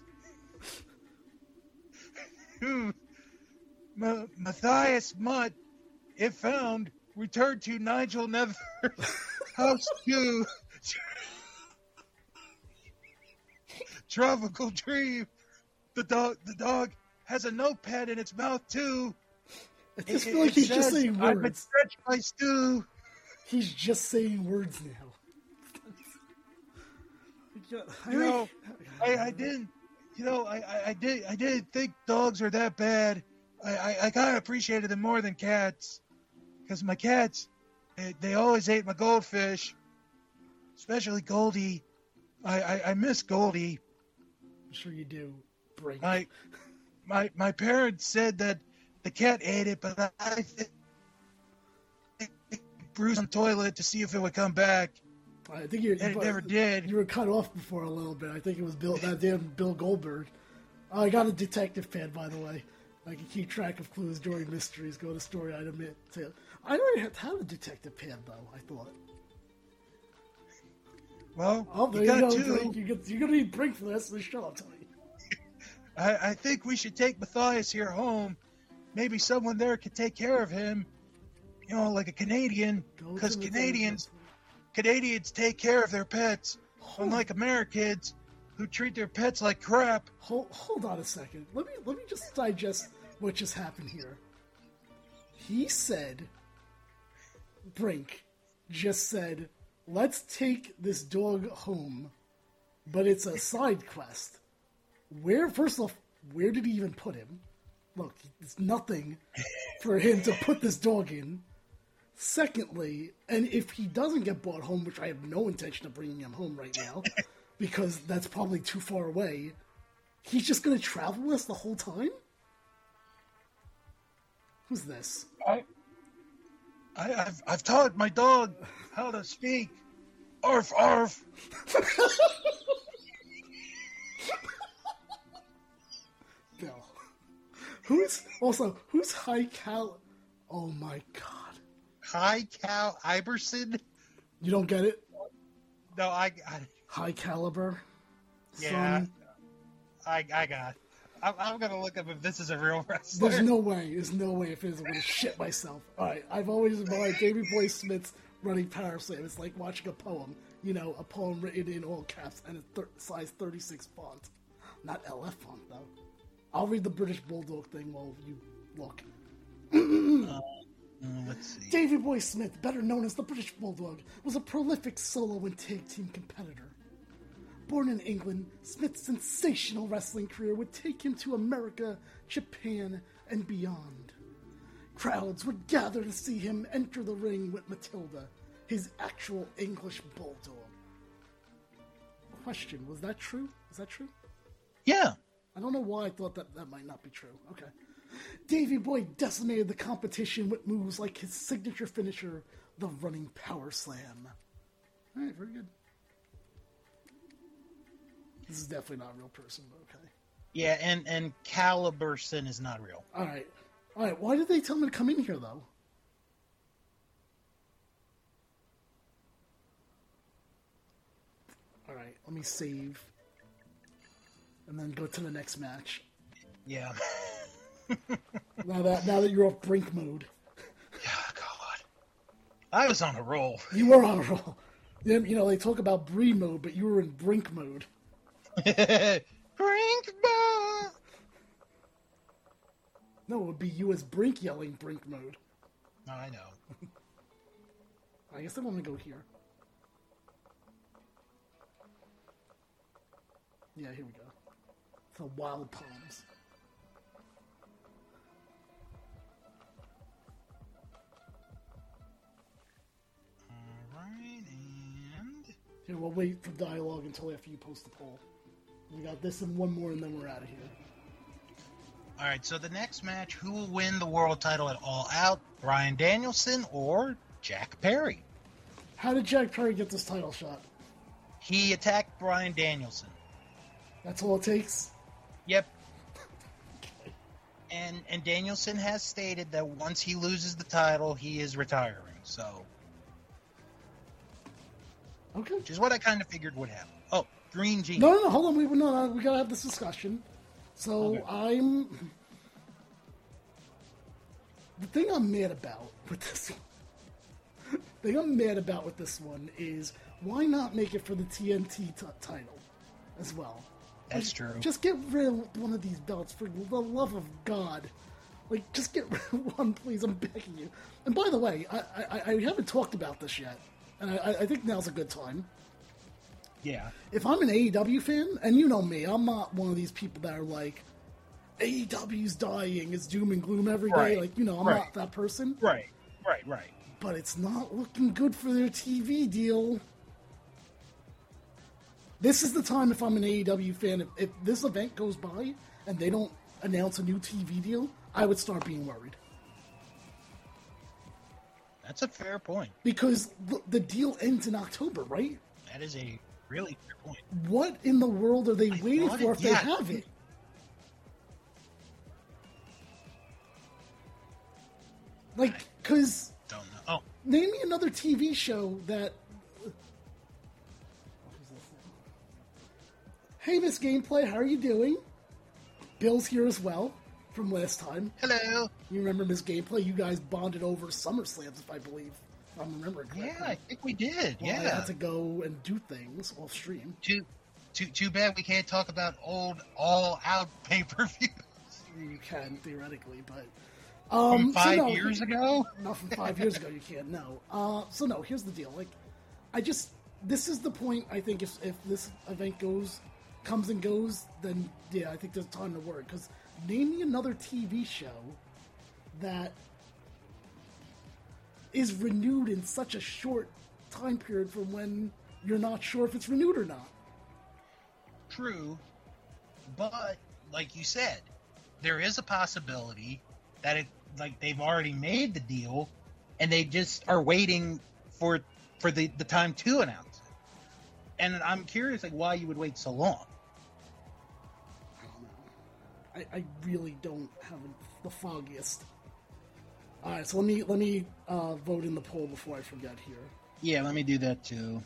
Matthias Mutt, if found, returned to Nigel Nether House 2. Tropical Dream. The dog has a notepad in its mouth too. I just feel like he's just saying I've been words. stretched by Stu. He's just saying words now. I didn't. I didn't think dogs are that bad. I kind of appreciated them more than cats, because my cats, they always ate my goldfish, especially Goldie. I miss Goldie. I'm sure you do. Break. My parents said that the cat ate it, but I bruised on the toilet to see if it would come back. I think and it never did. You were cut off before a little bit. I think it was that damn Bill Goldberg. I got a detective pad, by the way. I can keep track of clues during mysteries. Go to story item. I already have a detective pad, though, I thought. Well, there you go. You're going to need Brink for the rest of the show, I'll tell you. I think we should take Matthias here home. Maybe someone there could take care of him. You know, like a Canadian. Because Canadians take care of their pets. Unlike Americans who treat their pets like crap. Hold on a second. Let me just digest what just happened here. He said, Brink just said, let's take this dog home, but it's a side quest. First off, where did he even put him? Look, it's nothing for him to put this dog in. Secondly, and if he doesn't get brought home, which I have no intention of bringing him home right now, because that's probably too far away, he's just going to travel with us the whole time? Who's this? I've taught my dog how to speak. Arf, arf. Bill. Who's High Cal? Oh my god. High Cal Iverson? You don't get it? No, I High Caliber? yeah. Son. I got it. I'm going to look up if this is a real wrestler. There's no way if it is, I'm going to shit myself. Alright, I've always admired Davey Boy Smith's running power slam. It's like watching a poem. You know, a poem written in all caps and a size 36 font. Not LF font, though. I'll read the British Bulldog thing while you look. Let's see. Davey Boy Smith, better known as the British Bulldog, was a prolific solo and tag team competitor. Born in England, Smith's sensational wrestling career would take him to America, Japan, and beyond. Crowds would gather to see him enter the ring with Matilda, his actual English bulldog. Question, was that true? Is that true? Yeah. I don't know why I thought that might not be true. Okay. Davey Boy decimated the competition with moves like his signature finisher, the running power slam. Alright, very good. This is definitely not a real person, but okay. Yeah, and Caliberson is not real. Alright. Alright, why did they tell me to come in here, though? Alright, let me save. And then go to the next match. Yeah. Now that you're off brink mode. Yeah, God. I was on a roll. You were on a roll. You know, they talk about Bree mode, but you were in brink mode. Brink mode! No, it would be you as Brink yelling brink mode. No, I know. I guess I want to go here. Yeah, here we go. The Wild Palms. Alright, and... Here, we'll wait for dialogue until after you post the poll. We got this and one more, and then we're out of here. Alright, so the next match, who will win the world title at All Out? Bryan Danielson or Jack Perry? How did Jack Perry get this title shot? He attacked Bryan Danielson. That's all it takes? Yep. And Danielson has stated that once he loses the title, he is retiring. So, Okay. which is what I kind of figured would happen. Oh, Green Genie. No, hold on. We gotta have this discussion. So, Okay. The thing I'm mad about with this one is why not make it for the TNT title as well? That's true. Just get rid of one of these belts for the love of God. Like, just get rid of one, please. I'm begging you. And by the way, I haven't talked about this yet, and I think now's a good time. Yeah. If I'm an AEW fan, and you know me, I'm not one of these people that are like, AEW's dying, it's doom and gloom every day. Right. Like, you know, I'm not that person. Right. But it's not looking good for their TV deal. This is the time, if I'm an AEW fan, if this event goes by and they don't announce a new TV deal, I would start being worried. That's a fair point. Because the deal ends in October, right? That is a really fair point. What in the world are they waiting for if they have it? Like, because... Don't know. Oh, Name me another TV show that... Hey, Miss Gameplay, how are you doing? Bill's here as well, from last time. hello. You remember Miss Gameplay? You guys bonded over SummerSlams, if I believe. If I'm remembering correctly. Yeah, I think we did. Well, I Yeah. had to go and do things off stream. Too bad we can't talk about old all-out pay-per-views You can, theoretically, but... from so 5 no, years ago. Not from 5 years ago, you can't, no. So no, here's the deal. Like, this is the point, I think, if this event comes and goes, then yeah, I think there's time to worry. Because name me another TV show that is renewed in such a short time period from when you're not sure if it's renewed or not. True, but like you said, there is a possibility that like they've already made the deal, and they just are waiting for the time to announce it. And I'm curious, like, why you would wait so long. I don't know. I really don't have the foggiest. All right, so let me vote in the poll before I forget here. Yeah, let me do that too.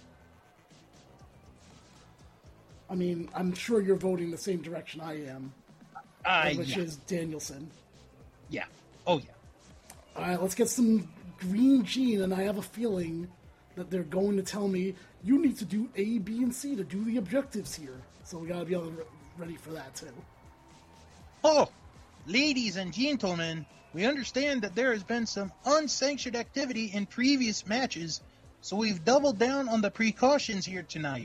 I mean, I'm sure you're voting the same direction I am, which is Danielson. Yeah. Oh, yeah. All right, let's get some Green Gene, and I have a feeling that they're going to tell me you need to do A, B, and C to do the objectives here. So we got to be ready for that too. Oh, ladies and gentlemen, we understand that there has been some unsanctioned activity in previous matches, so we've doubled down on the precautions here tonight.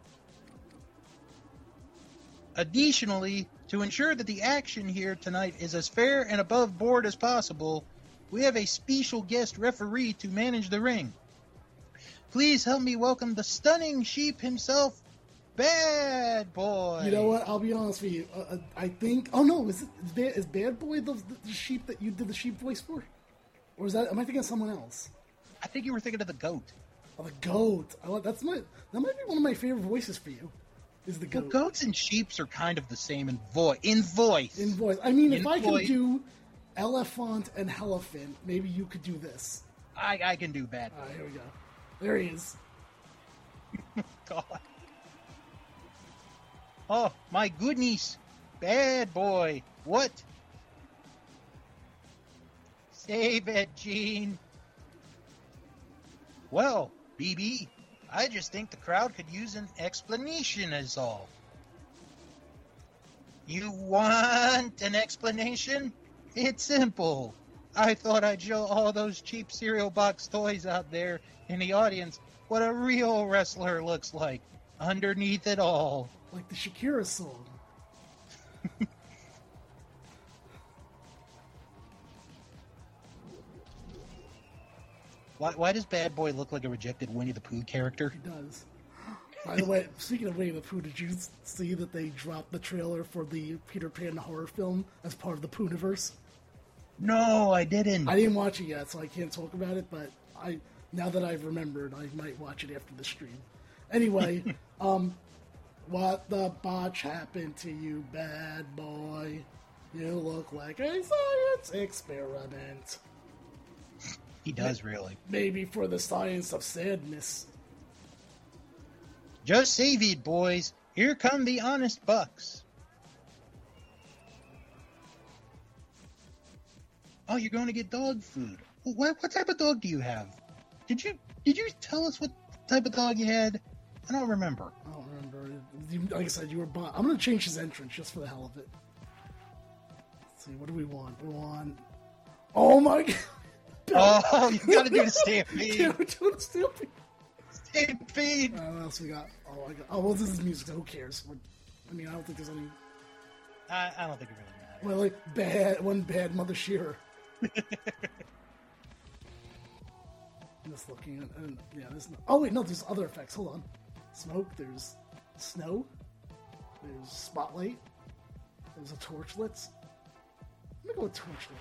Additionally, to ensure that the action here tonight is as fair and above board as possible, we have a special guest referee to manage the ring. Please help me welcome the stunning sheep himself, Bad Boy. You know what? I'll be honest with you. I think. Oh no, is Bad Boy the sheep that you did the sheep voice for, or is that? Am I thinking of someone else? I think you were thinking of the goat. Oh, the goat. That might be one of my favorite voices for you. Is the goat. Well, goats and sheeps are kind of the same in voice. I mean, if I can do Elephant and Elephant, maybe you could do this. I can do Bad Boy. All right, here we go. There he is. God. Oh, my goodness. Bad Boy. What? Save it, Gene. Well, BB, I just think the crowd could use an explanation is all. You want an explanation? It's simple. I thought I'd show all those cheap cereal box toys out there in the audience what a real wrestler looks like underneath it all. Like the Shakira song. Why does Bad Boy look like a rejected Winnie the Pooh character? He does. By the way, speaking of Winnie the Pooh, did you see that they dropped the trailer for the Peter Pan horror film as part of the Poohniverse? No, I didn't. I didn't watch it yet, so I can't talk about it, but now that I've remembered, I might watch it after the stream. Anyway, what the botch happened to you, Bad Boy? You look like a science experiment. He does, really. Maybe for the science of sadness. Just save it, boys. Here come the honest bucks. Oh, you're going to get dog food. What type of dog do you have? Did you tell us what type of dog you had? I don't remember. I don't remember. Like I said, you were bought. I'm going to change his entrance just for the hell of it. Let's see, what do we want? We want... Oh my god! Oh, you gotta do the stampede. Yeah, we're doing the stampede. Stampede. What else we got? Oh, well, this is music. So who cares? I mean, I don't think there's any. I don't think it really matters. Well, like one bad Mother Shearer. I'm just looking at, and yeah, there's no. Oh wait, no, there's other effects. Hold on. Smoke. There's snow. There's spotlight. There's a torchlit. I'm gonna go with torchlit.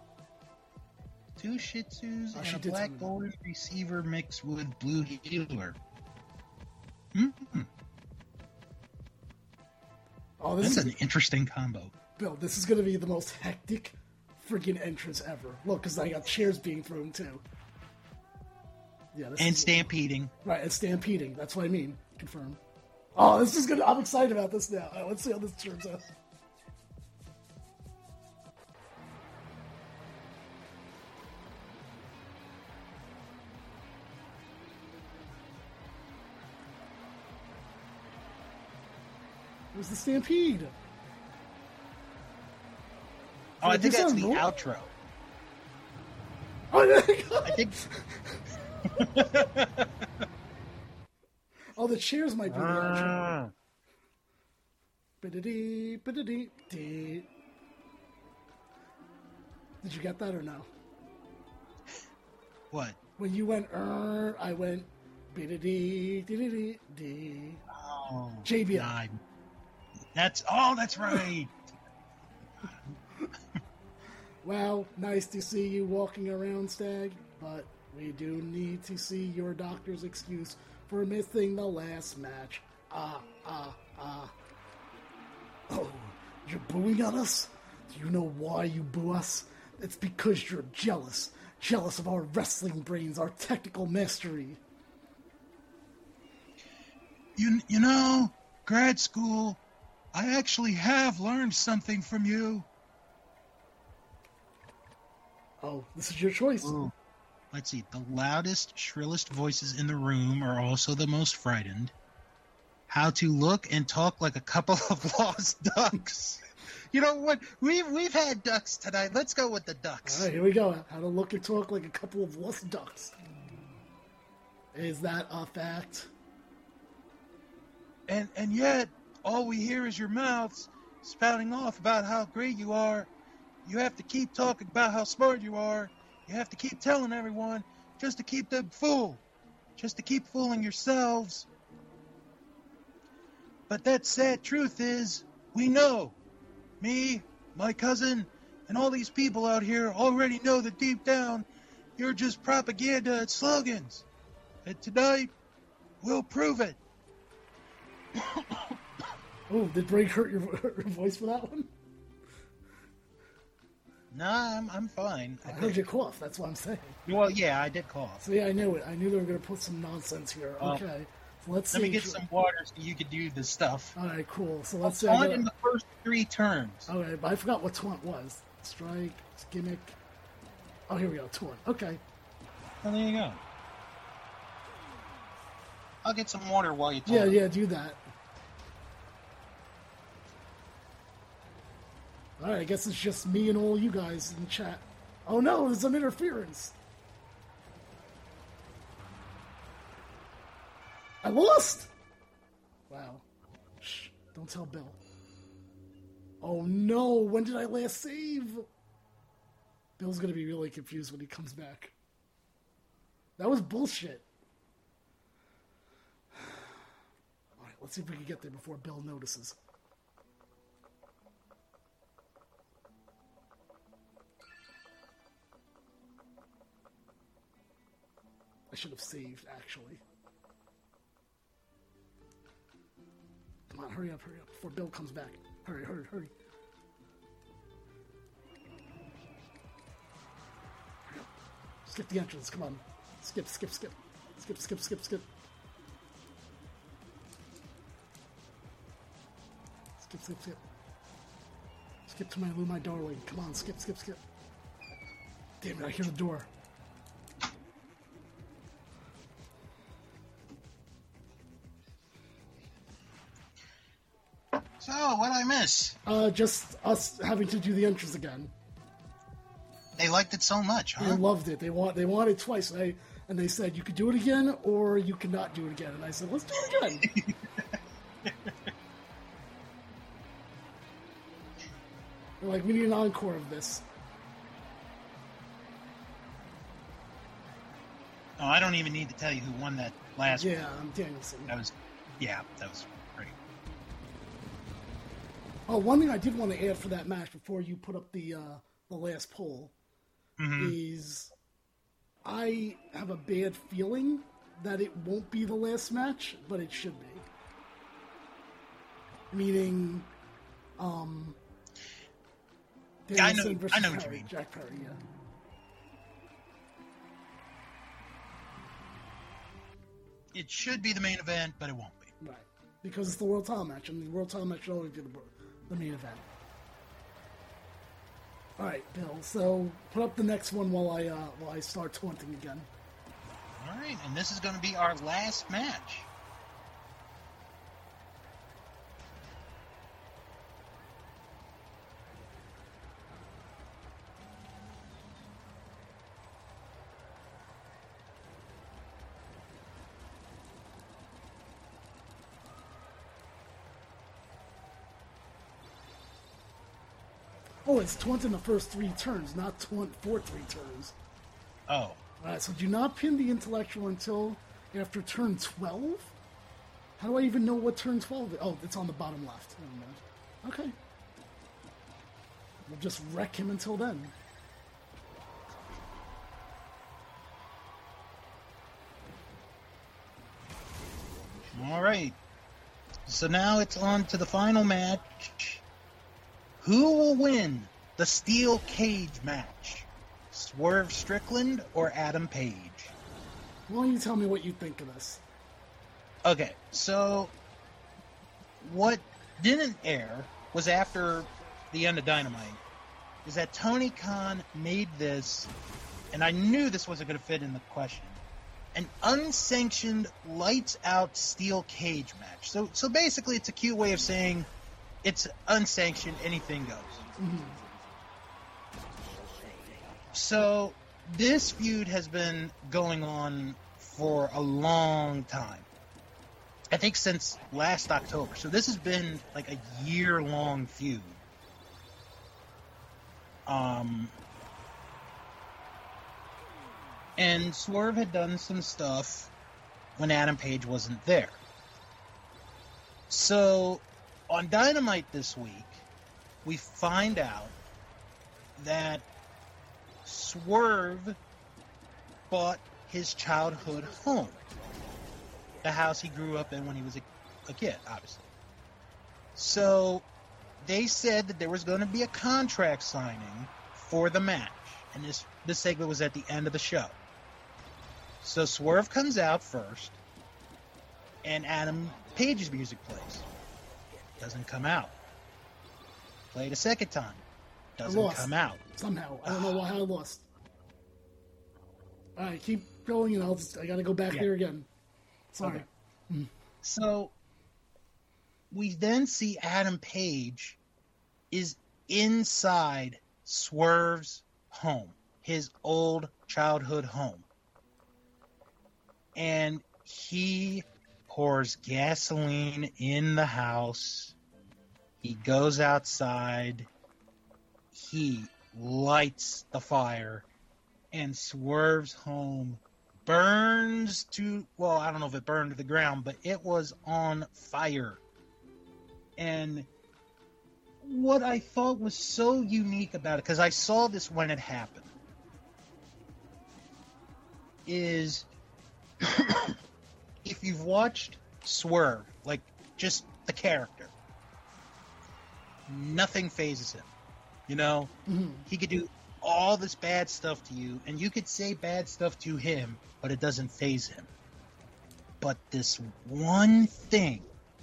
2 Shih Tzus she and a did black tell me golden receiver mixed with blue healer. Mm-hmm. Oh, That's an interesting combo. Bill, this is going to be the most hectic freaking entrance ever. Look, because I got chairs being thrown too. Yeah, and stampeding. Right, and stampeding. That's what I mean. Confirmed. Oh, this is I'm excited about this now. All right, let's see how this turns out. Where's the stampede? Oh, I think that's the outro. Oh, I think. Oh, the chairs might be the outro. Ba-da-dee, ba-da-dee, dee. Did you get that or no? What? When you went, I went, ba-da-dee, dee-dee-dee, dee. Oh, JBL. God. That's right. Well, nice to see you walking around, Stag, but we do need to see your doctor's excuse for missing the last match. Oh, you're booing at us? Do you know why you boo us? It's because you're jealous. Jealous of our wrestling brains, our technical mastery. You know, grad school, I actually have learned something from you. Oh, this is your choice. Ooh. Let's see. The loudest, shrillest voices in the room are also the most frightened. How to look and talk like a couple of lost ducks. You know what? We've had ducks tonight. Let's go with the ducks. All right, here we go. How to look and talk like a couple of lost ducks. Is that a fact? And yet, all we hear is your mouths spouting off about how great you are. You have to keep talking about how smart you are. You have to keep telling everyone just to keep them fooled. Just to keep fooling yourselves. But that sad truth is, we know. Me, my cousin, and all these people out here already know that deep down, you're just propaganda and slogans. And tonight, we'll prove it. Oh, did Break hurt your voice for that one? Nah, I'm fine. I heard you cough, that's what I'm saying. Well, yeah, I did cough. So yeah, I knew it. I knew they were going to put some nonsense here. Okay. So let's see. Let me get some water so you can do this stuff. Alright, cool. So let's see. On in the first 3 turns. Okay, but I forgot what taunt was. Strike, gimmick. Oh, here we go. Taunt. Okay. Well, there you go. I'll get some water while you talk. Yeah, do that. Alright, I guess it's just me and all you guys in chat. Oh no, there's some interference. I lost! Wow. Shh, don't tell Bill. Oh no, when did I last save? Bill's gonna be really confused when he comes back. That was bullshit. Alright, let's see if we can get there before Bill notices. I should have saved, actually. Come on, hurry up, before Bill comes back. Hurry. Hurry up. Skip the entrance, come on. Skip. Skip. Skip to my Lou, my darling. Come on, skip. Damn it, I hear the door. So, what'd I miss? Just us having to do the entrance again. They liked it so much, huh? They loved it. They wanted twice. And they said, you could do it again, or you could not do it again. And I said, let's do it again. They're like, we need an encore of this. Oh, I don't even need to tell you who won that last one. Yeah, Danielson. That was great. Oh, one thing I did want to add for that match before you put up the last poll is I have a bad feeling that it won't be the last match, but it should be. Meaning, Danielson versus I know what Perry, you mean. Jack Perry, yeah. It should be the main event, but it won't be. Right. Because it's the World Title match, and the World Title match should always be the main event. Alright, Bill, so put up the next one while I start taunting again. Alright, and this is going to be our last match. Oh, it's taunt in the first 3 turns, not taunt for 3 turns. Oh. Alright, so do not pin the intellectual until after turn 12? How do I even know what turn 12 is? Oh, it's on the bottom left. Okay. We'll just wreck him until then. All right. So now it's on to the final match. Who will win the steel cage match? Swerve Strickland or Adam Page? Why don't you tell me what you think of this? Okay, so what didn't air was after the end of Dynamite, is that Tony Khan made this, and I knew this wasn't going to fit in the question, an unsanctioned lights-out steel cage match. So basically it's a cute way of saying it's unsanctioned, anything goes. Mm-hmm. So this feud has been going on for a long time. I think since last October. So this has been like a year-long feud. And Swerve had done some stuff when Adam Page wasn't there. So on Dynamite this week, we find out that Swerve bought his childhood home. The house he grew up in when he was a kid, obviously. So they said that there was going to be a contract signing for the match. And this segment was at the end of the show. So Swerve comes out first, and Adam Page's music plays. Doesn't come out. Played a second time. Doesn't come out. Somehow. I don't know how I lost. All right, keep going, and I got to go back there again. Sorry. Okay. So we then see Adam Page is inside Swerve's home, his old childhood home. And he pours gasoline in the house. He goes outside. He lights the fire. And Swerve's home burns to, well, I don't know if it burned to the ground, but it was on fire. And what I thought was so unique about it, because I saw this when it happened, is if you've watched Swerve, like just the character, nothing phases him. You know, he could do all this bad stuff to you, and you could say bad stuff to him, but it doesn't faze him. But this one thing,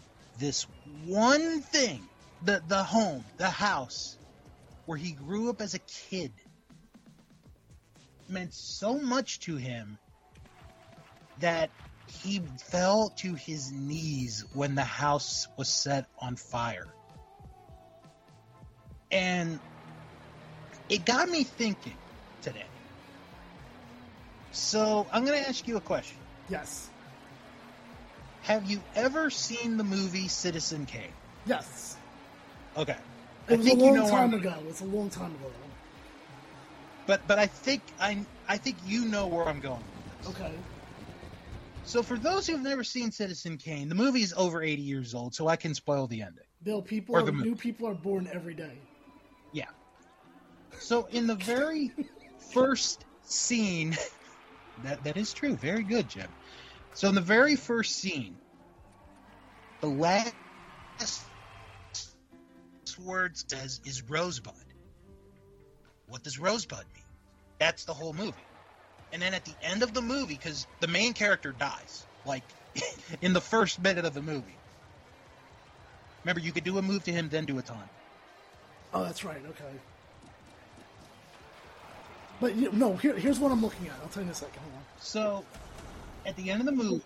the home, the house, where he grew up as a kid, meant so much to him that he fell to his knees when the house was set on fire. And it got me thinking today. So I'm going to ask you a question. Yes. Have you ever seen the movie Citizen Kane? Yes. Okay. It was a long time ago. It's a long time ago. But I think you know where I'm going with this. Okay. So for those who've never seen Citizen Kane, the movie is over 80 years old, so I can spoil the ending. Bill, new people are born every day. Yeah. So in the very first scene, that is true. Very good, Jim. So in the very first scene, the last word says is Rosebud. What does Rosebud mean? That's the whole movie. And then at the end of the movie, because the main character dies, like in the first minute of the movie. Remember, you could do a move to him, then do a taunt. Oh, that's right. Okay. But no, here's what I'm looking at. I'll tell you in a second. Hold on. So, at the end of the movie,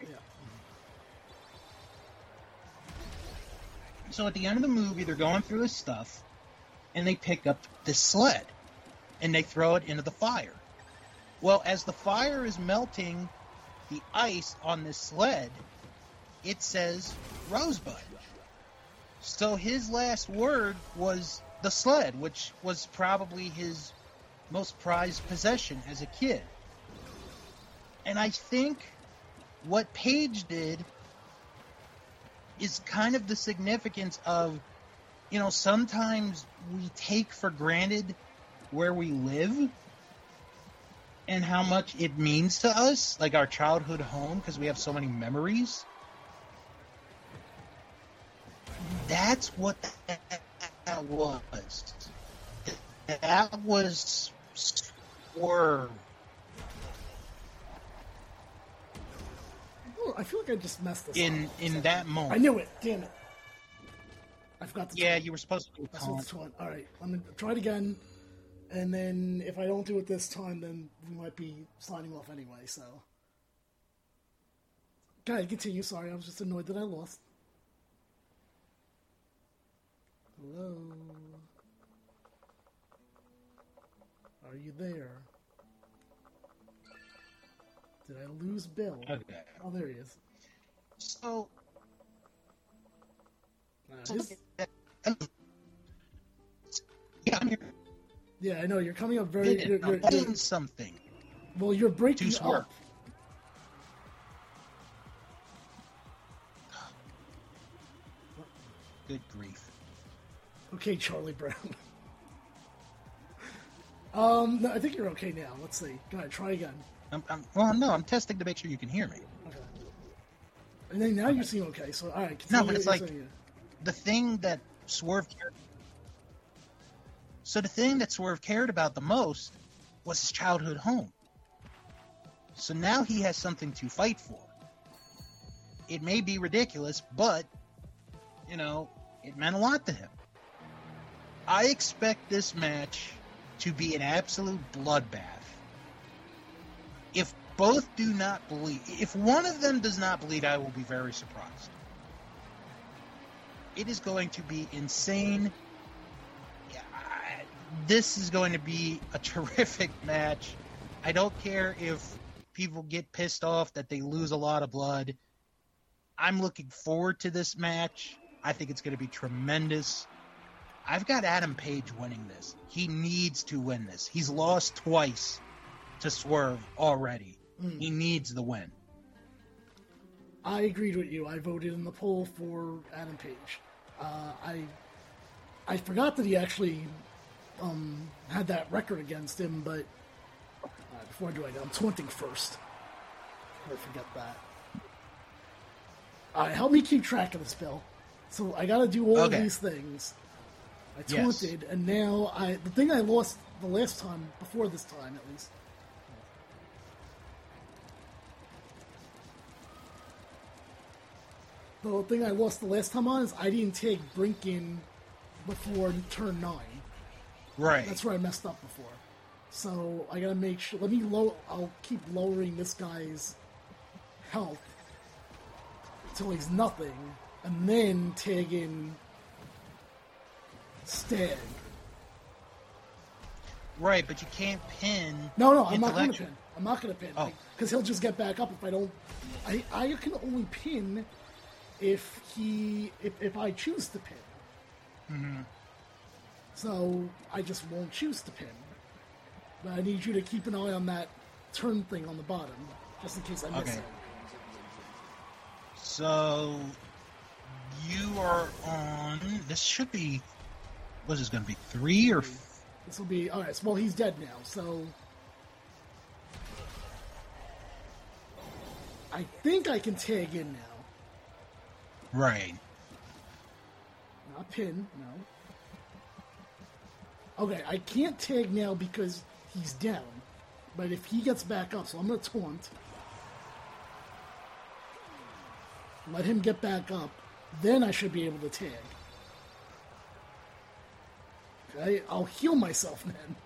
they're going through his stuff, and they pick up this sled, and they throw it into the fire. Well, as the fire is melting the ice on this sled, it says Rosebud. So his last word was the sled, which was probably his most prized possession as a kid. And I think what Page did is kind of the significance of, sometimes we take for granted where we live and how much it means to us, like our childhood home, because we have so many memories. That's what that was. That was Swerve. Oh, I feel like I just messed this In up. that moment. I knew it. Damn it. I forgot to Yeah, you were supposed to do That's what's taunt. All right, I'm gonna try it again, and then if I don't do it this time, then we might be signing off anyway. So, go ahead, continue. Sorry, I was just annoyed that I lost. Hello, are you there? Did I lose Bill? Okay. Oh, there he is. So, His- yeah, I'm here. yeah, I know you're coming up very. You're, Doing something. well, you're breaking To Swerve. up. Good grief. Okay, Charlie Brown. No, I think you're okay now. Let's see. Go ahead, try again. I'm testing to make sure you can hear me. Okay. And then now you seem okay. So, all right. No, continue but it's what like you're saying. the thing that Swerve cared. So the thing that Swerve cared about the most was his childhood home. So now he has something to fight for. It may be ridiculous, but it meant a lot to him. I expect this match to be an absolute bloodbath. If both do not bleed, if one of them does not bleed, I will be very surprised. It is going to be insane. This is going to be a terrific match. I don't care if people get pissed off that they lose a lot of blood. I'm looking forward to this match. I think it's going to be tremendous. I've got Adam Page winning this. He needs to win this. He's lost twice to Swerve already. He needs the win. I agreed with you. I voted in the poll for Adam Page. I forgot that he actually had that record against him, but before I do it, I'm taunting first. I forget that. All right, help me keep track of this, Bill. So I got to do all these things. I taunted, and now the thing I lost the last time, before this time at least. The thing I lost the last time on is I didn't take Brinken before turn 9. Right. That's where I messed up before. So I gotta make sure. I'll keep lowering this guy's health until he's nothing, and then tag in Stag. Right, but you can't pin. No, I'm not gonna pin. I'm not gonna pin because Oh. he'll just get back up if I don't. I can only pin if I choose to pin. Mm-hmm. So I just won't choose to pin. But I need you to keep an eye on that turn thing on the bottom, just in case I miss Okay. it. So you are on. This should be. What is this going to be? 3 or? This will be alright. Well, he's dead now, so I think I can tag in now. Right. Not pin, no. Okay, I can't tag now because he's down. But if he gets back up, so I'm going to taunt. Let him get back up. Then I should be able to tag. Okay, I'll heal myself then.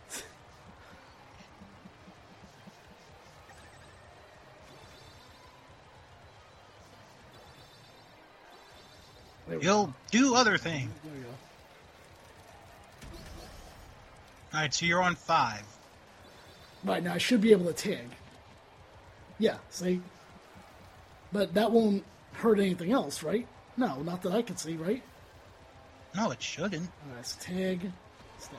There we go. You'll do other things. There we go. All right, so you're on 5. Right, now I should be able to tag. Yeah, see? But that won't hurt anything else, right? No, not that I can see, right? No, it shouldn't. Alright, so tag. Stay.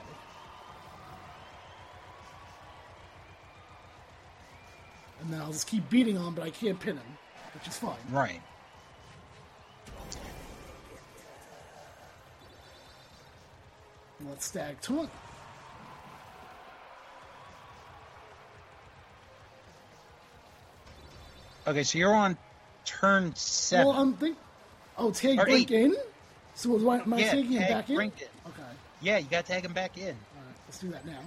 And then I'll just keep beating on him, but I can't pin him, which is fine. Right. Let's stag taunt. Okay, so you're on turn 7. Well, I'm thinking... Oh, tag Or break 8. in? So am I taking him tag back in? Brink in. Okay. Yeah, you got to tag him back in. All right, let's do that now.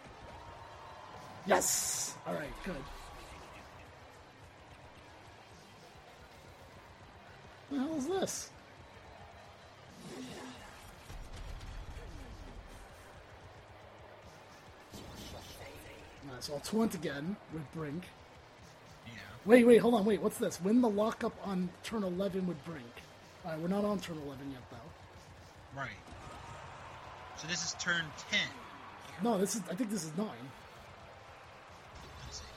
Yes. All right. Good. What the hell is this? Alright, so I'll taunt again with Brink. Yeah. Wait, hold on, what's this? Win the lockup on turn 11 with Brink. Alright, we're not on turn 11 yet, though. Right. So this is turn 10. No, I think this is 9. Let's see.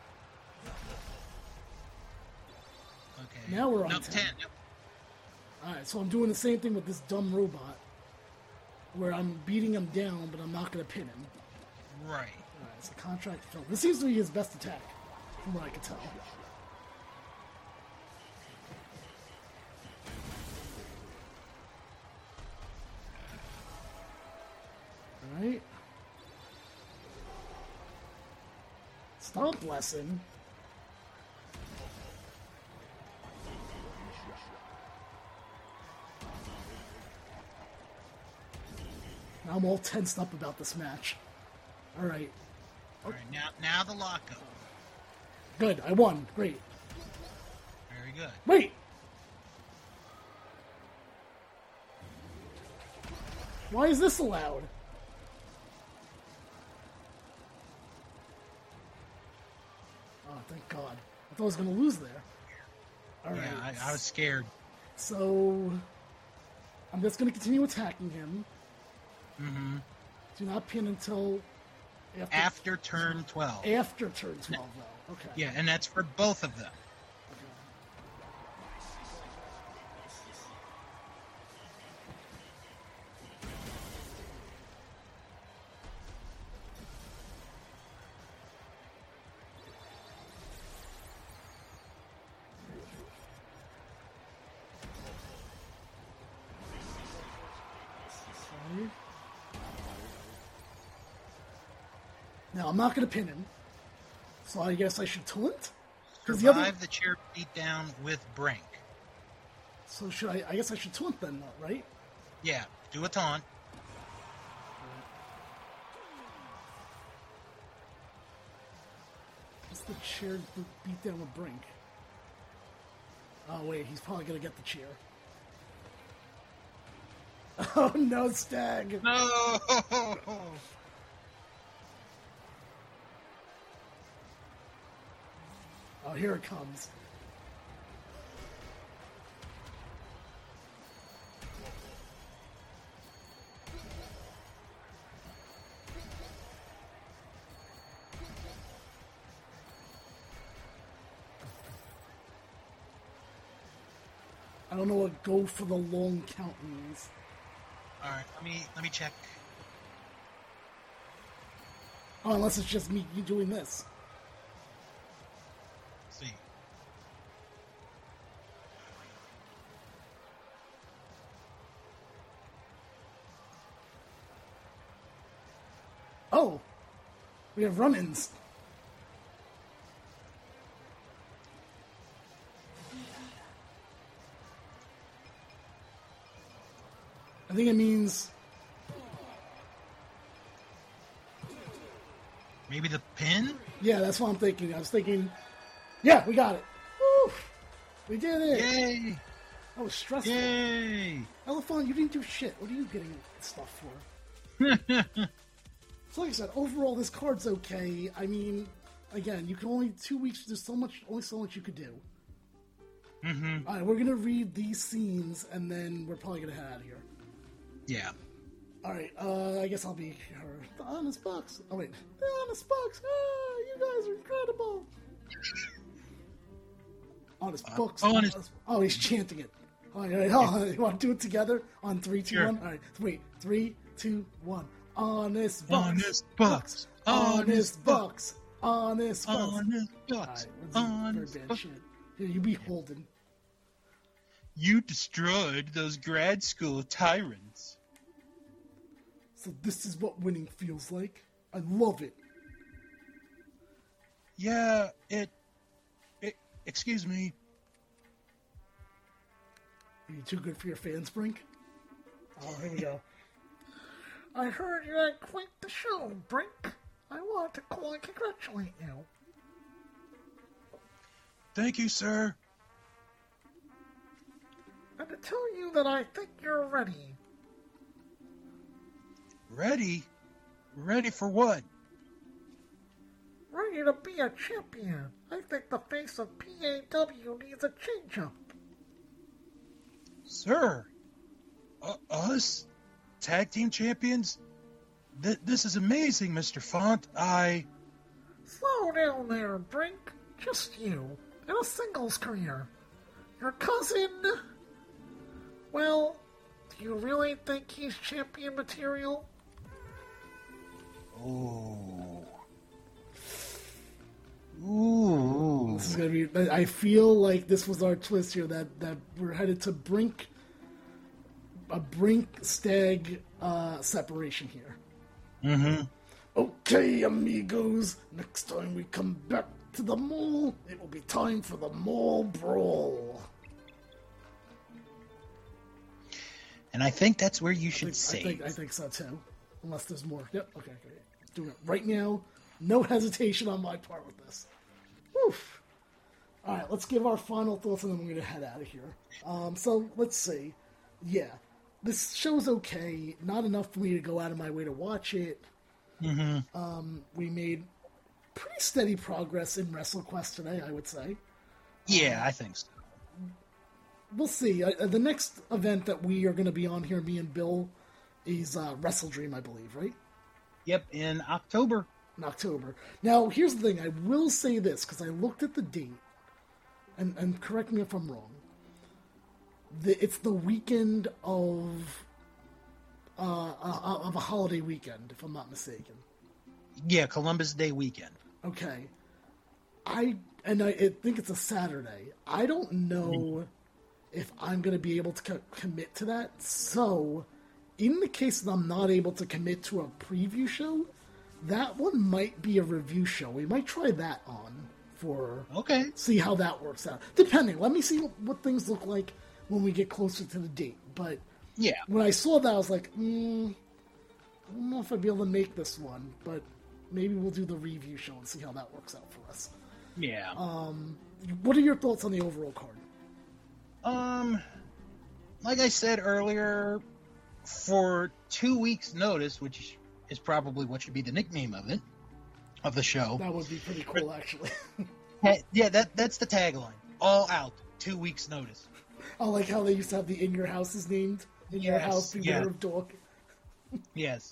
Okay. Now we're on no, 10. 10. Yep. Alright, so I'm doing the same thing with this dumb robot, where I'm beating him down, but I'm not going to pin him. Right. Alright, so contract filled. This seems to be his best attack, from what I can tell. Alright. Stomp lesson. Now I'm all tensed up about this match. Alright. All right. Now the lockup. Good, I won. Great. Very good. Wait! Why is this allowed? Oh, thank God. I thought I was going to lose there. Alright. Yeah, I was scared. So, I'm just going to continue attacking him. Mm-hmm. Do not pin until... After turn 12. After turn 12, though. Okay. Yeah, and that's for both of them. Okay. Now, I'm not going to pin him, so I guess I should taunt? Survive the chair beat down with Brink. So should I guess I should taunt then, right? Yeah, do a taunt. What's the chair beat down with Brink? Oh, wait, he's probably going to get the chair. Oh, no, Stag! No! Oh, here it comes. I don't know what go for the long count means. All right, let me check. Oh, unless it's just me doing this. Let's see. Oh! We have run-ins. I think it means... Maybe the pin? Yeah, that's what I'm thinking. I was thinking... Yeah, we got it. Woo! We did it! Yay! That was stressful. Yay! Elephant, you didn't do shit. What are you getting stuff for? So like I said, overall, this card's okay. I mean, again, you can only 2 weeks. There's only so much you could do. Mm-hmm. All right, we're gonna read these scenes, and then we're probably gonna head out of here. Yeah. All right, I guess I'll be the Honest Bucks. Oh wait, the Honest Bucks. Ah, you guys are incredible. Honest Bucks. Honest. Oh, he's chanting it. All right, hold on. You want to do it together on 3, 2, Sure. 1? All right, wait, 3, 2, 1. Honest Bucks. Honest Bucks. Honest Bucks. Honest Bucks. Honest Bucks. Alright, let's do very bad shit. Here, you be holding. You destroyed those grad school tyrants. So this is what winning feels like. I love it. Yeah, it excuse me. Are you too good for your fans, Brink? Oh, here we go. I heard you had quite the show, Brink. I want to call and congratulate you. Thank you, sir. And to tell you that I think you're ready. Ready? Ready for what? Ready to be a champion. I think the face of PAW needs a change-up. Sir? Us? Tag team champions? This is amazing, Mr. Font. Slow down there, Brink. Just you. In a singles career. Your cousin... Well, do you really think he's champion material? Ooh. Ooh. This is gonna be. I feel like this was our twist here. That we're headed to a Brink Stag separation here. Mm-hmm. Okay, amigos. Next time we come back to the mall, it will be time for the mall brawl. And I think that's where you should save. I think so too. Unless there's more. Yep. Okay. Doing it right now. No hesitation on my part with this. Woof. All right. Let's give our final thoughts, and then we're gonna head out of here. So let's see. Yeah, this show's okay. Not enough for me to go out of my way to watch it. Mm-hmm. We made pretty steady progress in WrestleQuest today, I would say. Yeah, I think so. We'll see. The next event that we are going to be on here, me and Bill, is Wrestle Dream, I believe, right? Yep, in October. In October. Now, here's the thing. I will say this, because I looked at the date, and correct me if I'm wrong. It's the weekend of a holiday weekend, if I'm not mistaken. Yeah, Columbus Day weekend. Okay. I think it's a Saturday. I don't know if I'm going to be able to commit to that. So, in the case that I'm not able to commit to a preview show, that one might be a review show. We might try that on for... Okay. See how that works out. Depending. Let me see what things look like when we get closer to the date. But yeah, when I saw that, I was like, I don't know if I'd be able to make this one, but maybe we'll do the review show and see how that works out for us. Yeah. What are your thoughts on the overall card? Like I said earlier, for 2 weeks' notice, which is probably what should be the nickname of the show. That would be pretty cool, actually. Yeah, that's the tagline. All out, 2 weeks' notice. I like how they used to have the In Your House is named. In Your House, Beware of Dog. Yes.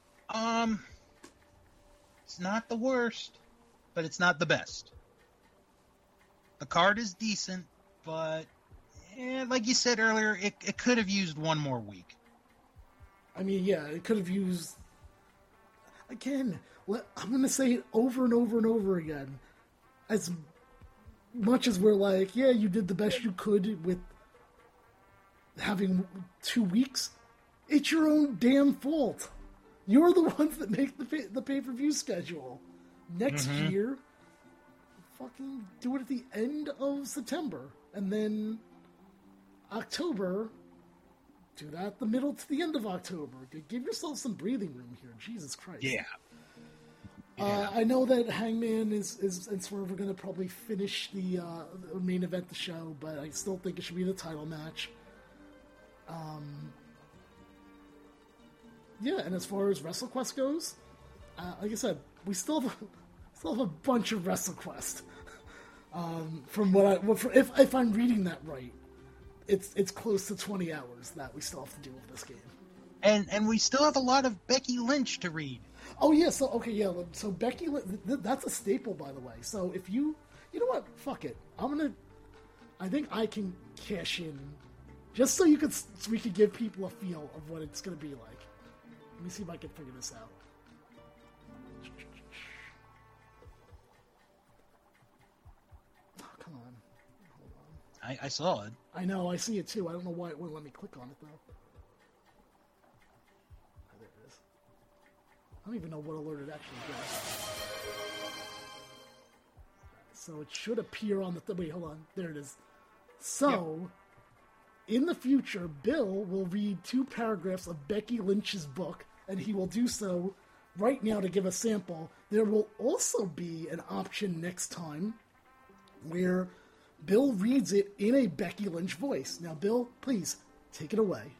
It's not the worst, but it's not the best. The card is decent, but like you said earlier, it could have used one more week. I mean, yeah, it could have used... Again, I'm going to say it over and over and over again. As much as we're like, yeah, you did the best you could with having 2 weeks, it's your own damn fault. You're the ones that make the pay-per-view schedule. Next year, fucking do it at the end of September. And then October, do that at the middle to the end of October. Give yourself some breathing room here. Jesus Christ. Yeah. I know that Hangman and Swerve are going to probably finish the main event, the show, but I still think it should be the title match. Yeah, and as far as WrestleQuest goes, like I said, we still have a bunch of WrestleQuest. From if I'm reading that right, it's close to 20 hours that we still have to do with this game. And we still have a lot of Becky Lynch to read. Oh yeah, so Becky, that's a staple, by the way. So if you know what, fuck it, I think I can cash in, just so we could give people a feel of what it's gonna be like. Let me see if I can figure this out. Oh, come on, hold on. I saw it. I know, I see it too. I don't know why it wouldn't let me click on it though. There it is. I don't even know what alert it actually does. So it should appear on the... wait, hold on. There it is. So, in the future, Bill will read 2 paragraphs of Becky Lynch's book, and he will do so right now to give a sample. There will also be an option next time where Bill reads it in a Becky Lynch voice. Now, Bill, please, take it away.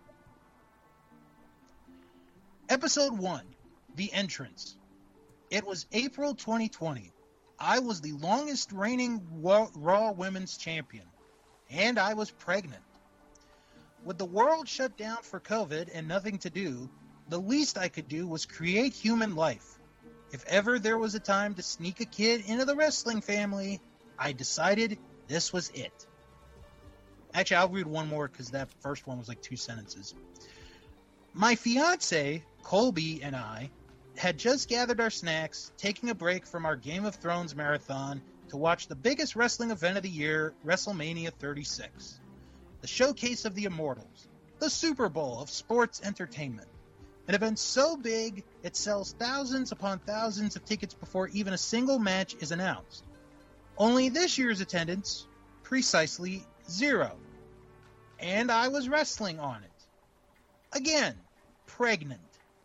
Episode 1, The Entrance. It was April 2020. I was the longest reigning Raw Women's Champion, and I was pregnant. With the world shut down for COVID and nothing to do, the least I could do was create human life. If ever there was a time to sneak a kid into the wrestling family, I decided this was it. Actually, I'll read one more because that first one was like 2 sentences. My fiance, Colby, and I had just gathered our snacks, taking a break from our Game of Thrones marathon to watch the biggest wrestling event of the year, WrestleMania 36. The showcase of the Immortals, the Super Bowl of sports entertainment. An event so big, it sells thousands upon thousands of tickets before even a single match is announced. Only this year's attendance, precisely 0. And I was wrestling on it. Again, pregnant.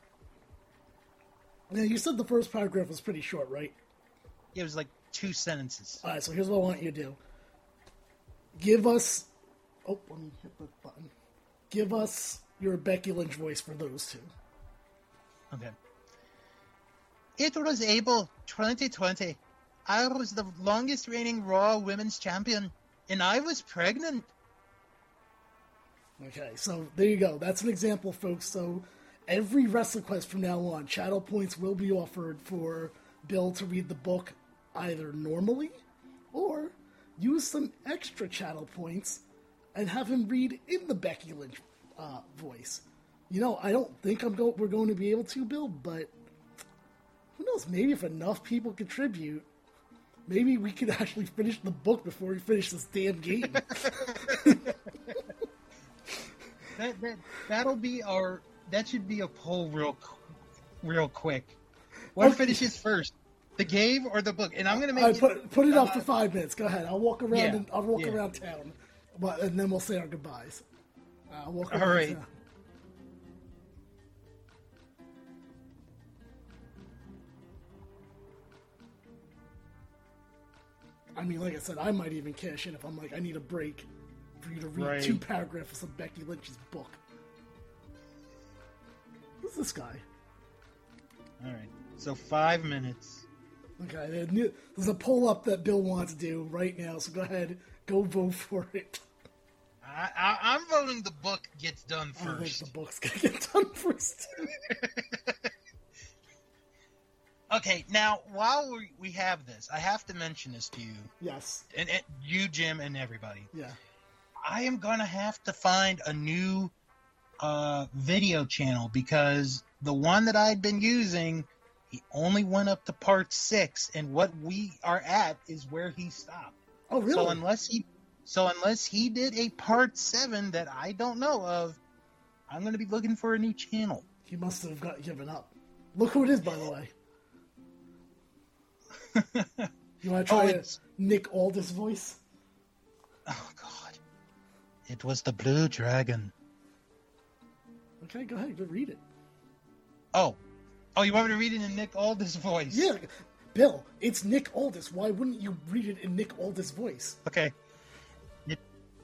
Now, you said the first paragraph was pretty short, right? It was like 2 sentences. All right, so here's what I want you to do. Give us... Oh, let me hit the button. Give us your Becky Lynch voice for those 2. Okay. It was April 2020. I was the longest reigning Raw Women's Champion, and I was pregnant. Okay, so there you go. That's an example, folks. So every WrestleQuest from now on, channel points will be offered for Bill to read the book either normally or use some extra channel points and have him read in the Becky Lynch voice. You know, I don't think we're going to be able to, Bill, but who knows? Maybe if enough people contribute, maybe we could actually finish the book before we finish this damn game. That'll be that should be a poll real quick. What finishes first, the game or the book? And I'm gonna make put it up for 5 minutes. Go ahead. I'll walk around. Around town, and then we'll say our goodbyes. I'll walk around. All right. Town. I mean, like I said, I might even cash in if I'm like, I need a break for you to read 2 paragraphs of Becky Lynch's book. Who's this guy? All right. So 5 minutes. Okay. There's a poll up that Bill wants to do right now, so go ahead. Go vote for it. I'm voting the book gets done first. I think the book's going to get done first. Okay, now, while we have this, I have to mention this to you. Yes. And you, Jim, and everybody. Yeah. I am going to have to find a new video channel because the one that I'd been using, he only went up to part 6, and what we are at is where he stopped. Oh, really? So unless he did a part 7 that I don't know of, I'm going to be looking for a new channel. He must have given up. Look who it is, by the way. You want to try Nick Aldis voice? Oh, God. It was the Blue Dragon. Okay, go ahead. Go read it. Oh, you want me to read it in Nick Aldis' voice? Yeah. Bill, it's Nick Aldis. Why wouldn't you read it in Nick Aldis' voice? Okay. I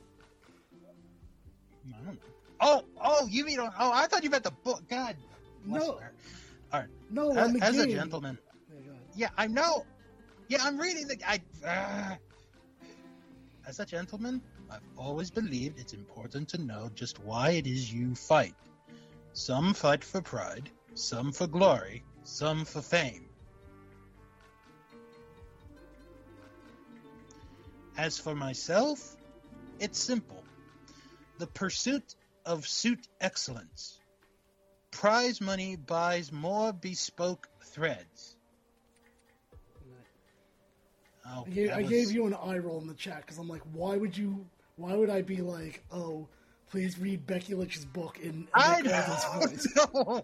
don't know. Oh, you mean... Oh, I thought you meant the book. God. No. All right. No, as a gentleman. Yeah, I know. Yeah, I'm reading As a gentleman, I've always believed it's important to know just why it is you fight. Some fight for pride, some for glory, some for fame. As for myself, it's simple. The pursuit of suit excellence. Prize money buys more bespoke threads. Oh, I gave you an eye roll in the chat because I'm like, why would I be like, oh, please read Becky Lynch's book in voice? No.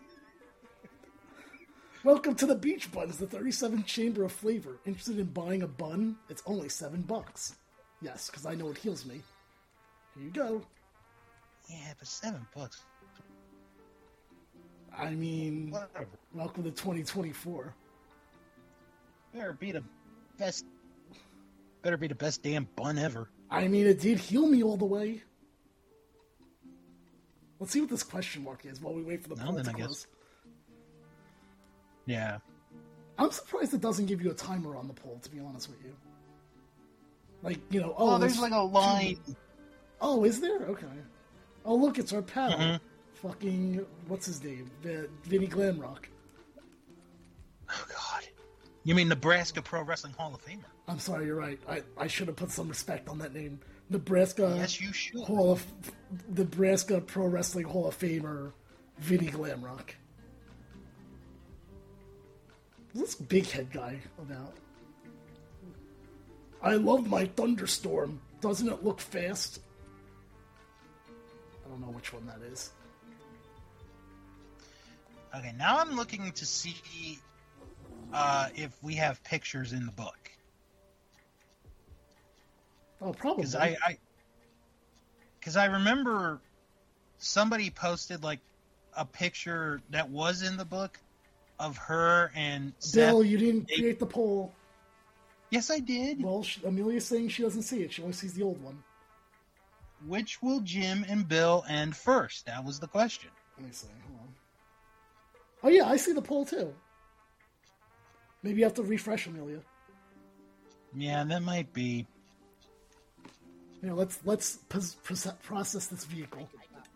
Welcome to the Beach Buns, the 37th Chamber of Flavor. Interested in buying a bun? It's only $7. Yes, because I know it heals me. Here you go. Yeah, but $7. I mean, Whatever. welcome to 2024. Better be the best. Better be the best damn bun ever. I mean, it did heal me all the way. Let's see what this question mark is while we wait for the poll to close. Yeah. I'm surprised it doesn't give you a timer on the poll, to be honest with you. Like, you know, Oh, there's like a line. Oh, is there? Okay. Oh, look, it's our pal. Fucking, what's his name? Vinny Glamrock. Oh, God. You mean Nebraska Pro Wrestling Hall of Famer? I'm sorry, you're right. I should have put some respect on that name. Nebraska. Yes, you should. Nebraska Pro Wrestling Hall of Famer, Vinny Glamrock. What's this big head guy about? I love my Thunderstorm. Doesn't it look fast? I don't know which one that is. Okay, now I'm looking to see if we have pictures in the book. Oh, probably. Because I remember somebody posted like a picture that was in the book of her and Bill, Seth. you didn't create the poll. Yes, I did. Well, Amelia's saying she doesn't see it. She only sees the old one. Which will Jim and Bill end first? That was the question. Let me see. Hold on. Oh, yeah, I see the poll, too. Maybe you have to refresh, Amelia. Yeah, that might be. You know, let's process this vehicle.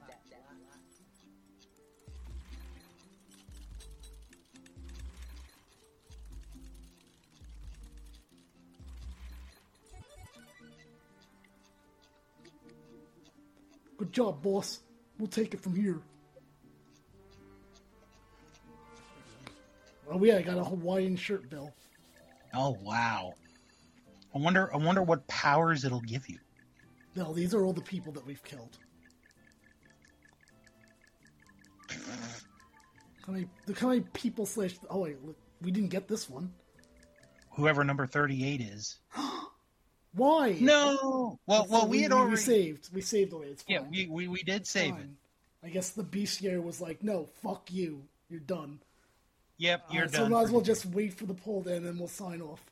Good job, boss. We'll take it from here. Oh yeah, I got a Hawaiian shirt, Bill. Oh wow! I wonder what powers it'll give you. No, these are all the people that we've killed. How many people slash... Oh wait, look, we didn't get this one. Whoever number 38 is. Why? No. Well, we had already saved. We saved away. It's fine. Yeah, we did save it. I guess the bestiary was like, no, fuck you. You're done. Yep, you're done. So we might as well just wait for the poll then, and then we'll sign off.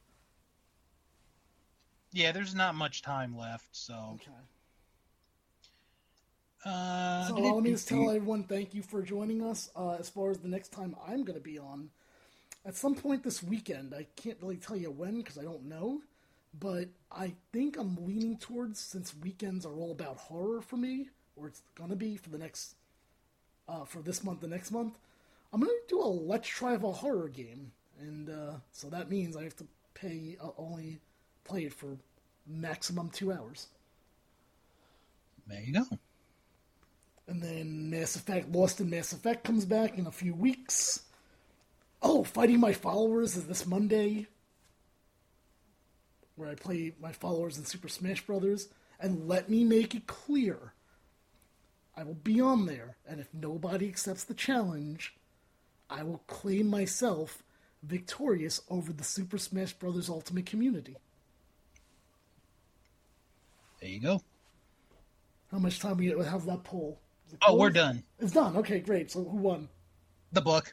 Yeah, there's not much time left, so. Okay. So let me just tell everyone thank you for joining us. As far as the next time I'm going to be on, at some point this weekend, I can't really tell you when because I don't know, but I think I'm leaning towards, since weekends are all about horror for me, or it's going to be for the next, for this month, the next month, I'm going to do a Let's Try of a horror game, and so that means I have to pay only play it for maximum 2 hours. There you go. And then Mass Effect, Lost in Mass Effect comes back in a few weeks. Oh, Fighting My Followers is this Monday, where I play my followers in Super Smash Brothers. And let me make it clear, I will be on there, and if nobody accepts the challenge, I will claim myself victorious over the Super Smash Brothers Ultimate community. There you go. How much time we have that poll? Oh, we're done. It's done. Okay, great. So who won? The book.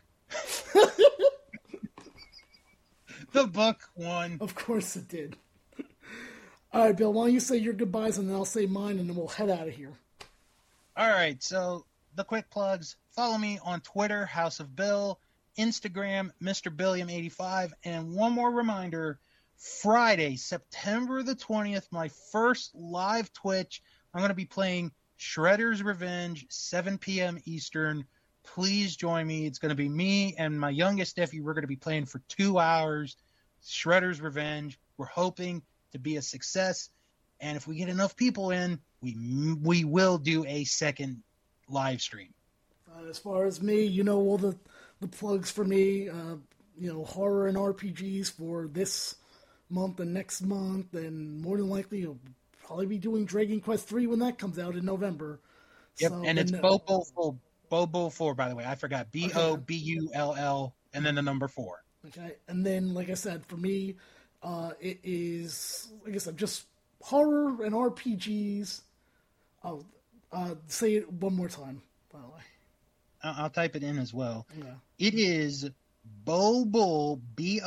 The book won. Of course it did. All right, Bill, why don't you say your goodbyes and then I'll say mine and then we'll head out of here. All right, so the quick plugs. Follow me on Twitter, House of Bill, Instagram, Mr. Billiam85, and one more reminder, Friday, September the 20th, my first live Twitch, I'm going to be playing Shredder's Revenge, 7 p.m. Eastern. Please join me. It's going to be me and my youngest nephew. We're going to be playing for 2 hours. Shredder's Revenge. We're hoping to be a success. And if we get enough people in, we will do a second live stream. As far as me, you know all the plugs for me. Horror and RPGs for this month and next month. And more than likely, you'll probably be doing Dragon Quest 3 when that comes out in November. Yep, so, and it's Bobull 4, by the way. I forgot. Bobull, and then the number 4. Okay, and then, like I said, for me, it is, like I said, just horror and RPGs. Oh, Say it one more time, by the way. I'll type it in as well. Yeah. It is Bobull,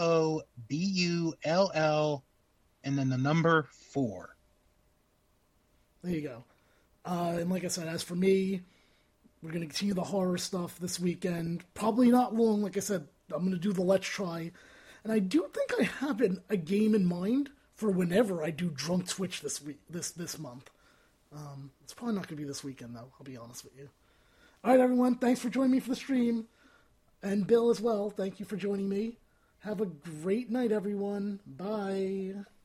Bobull, and then the number 4. There you go. And like I said, as for me, we're going to continue the horror stuff this weekend. Probably not long. Like I said, I'm going to do the Let's Try. And I do think I have a game in mind for whenever I do Drunk Twitch this month. It's probably not going to be this weekend, though. I'll be honest with you. All right, everyone. Thanks for joining me for the stream. And Bill as well. Thank you for joining me. Have a great night, everyone. Bye.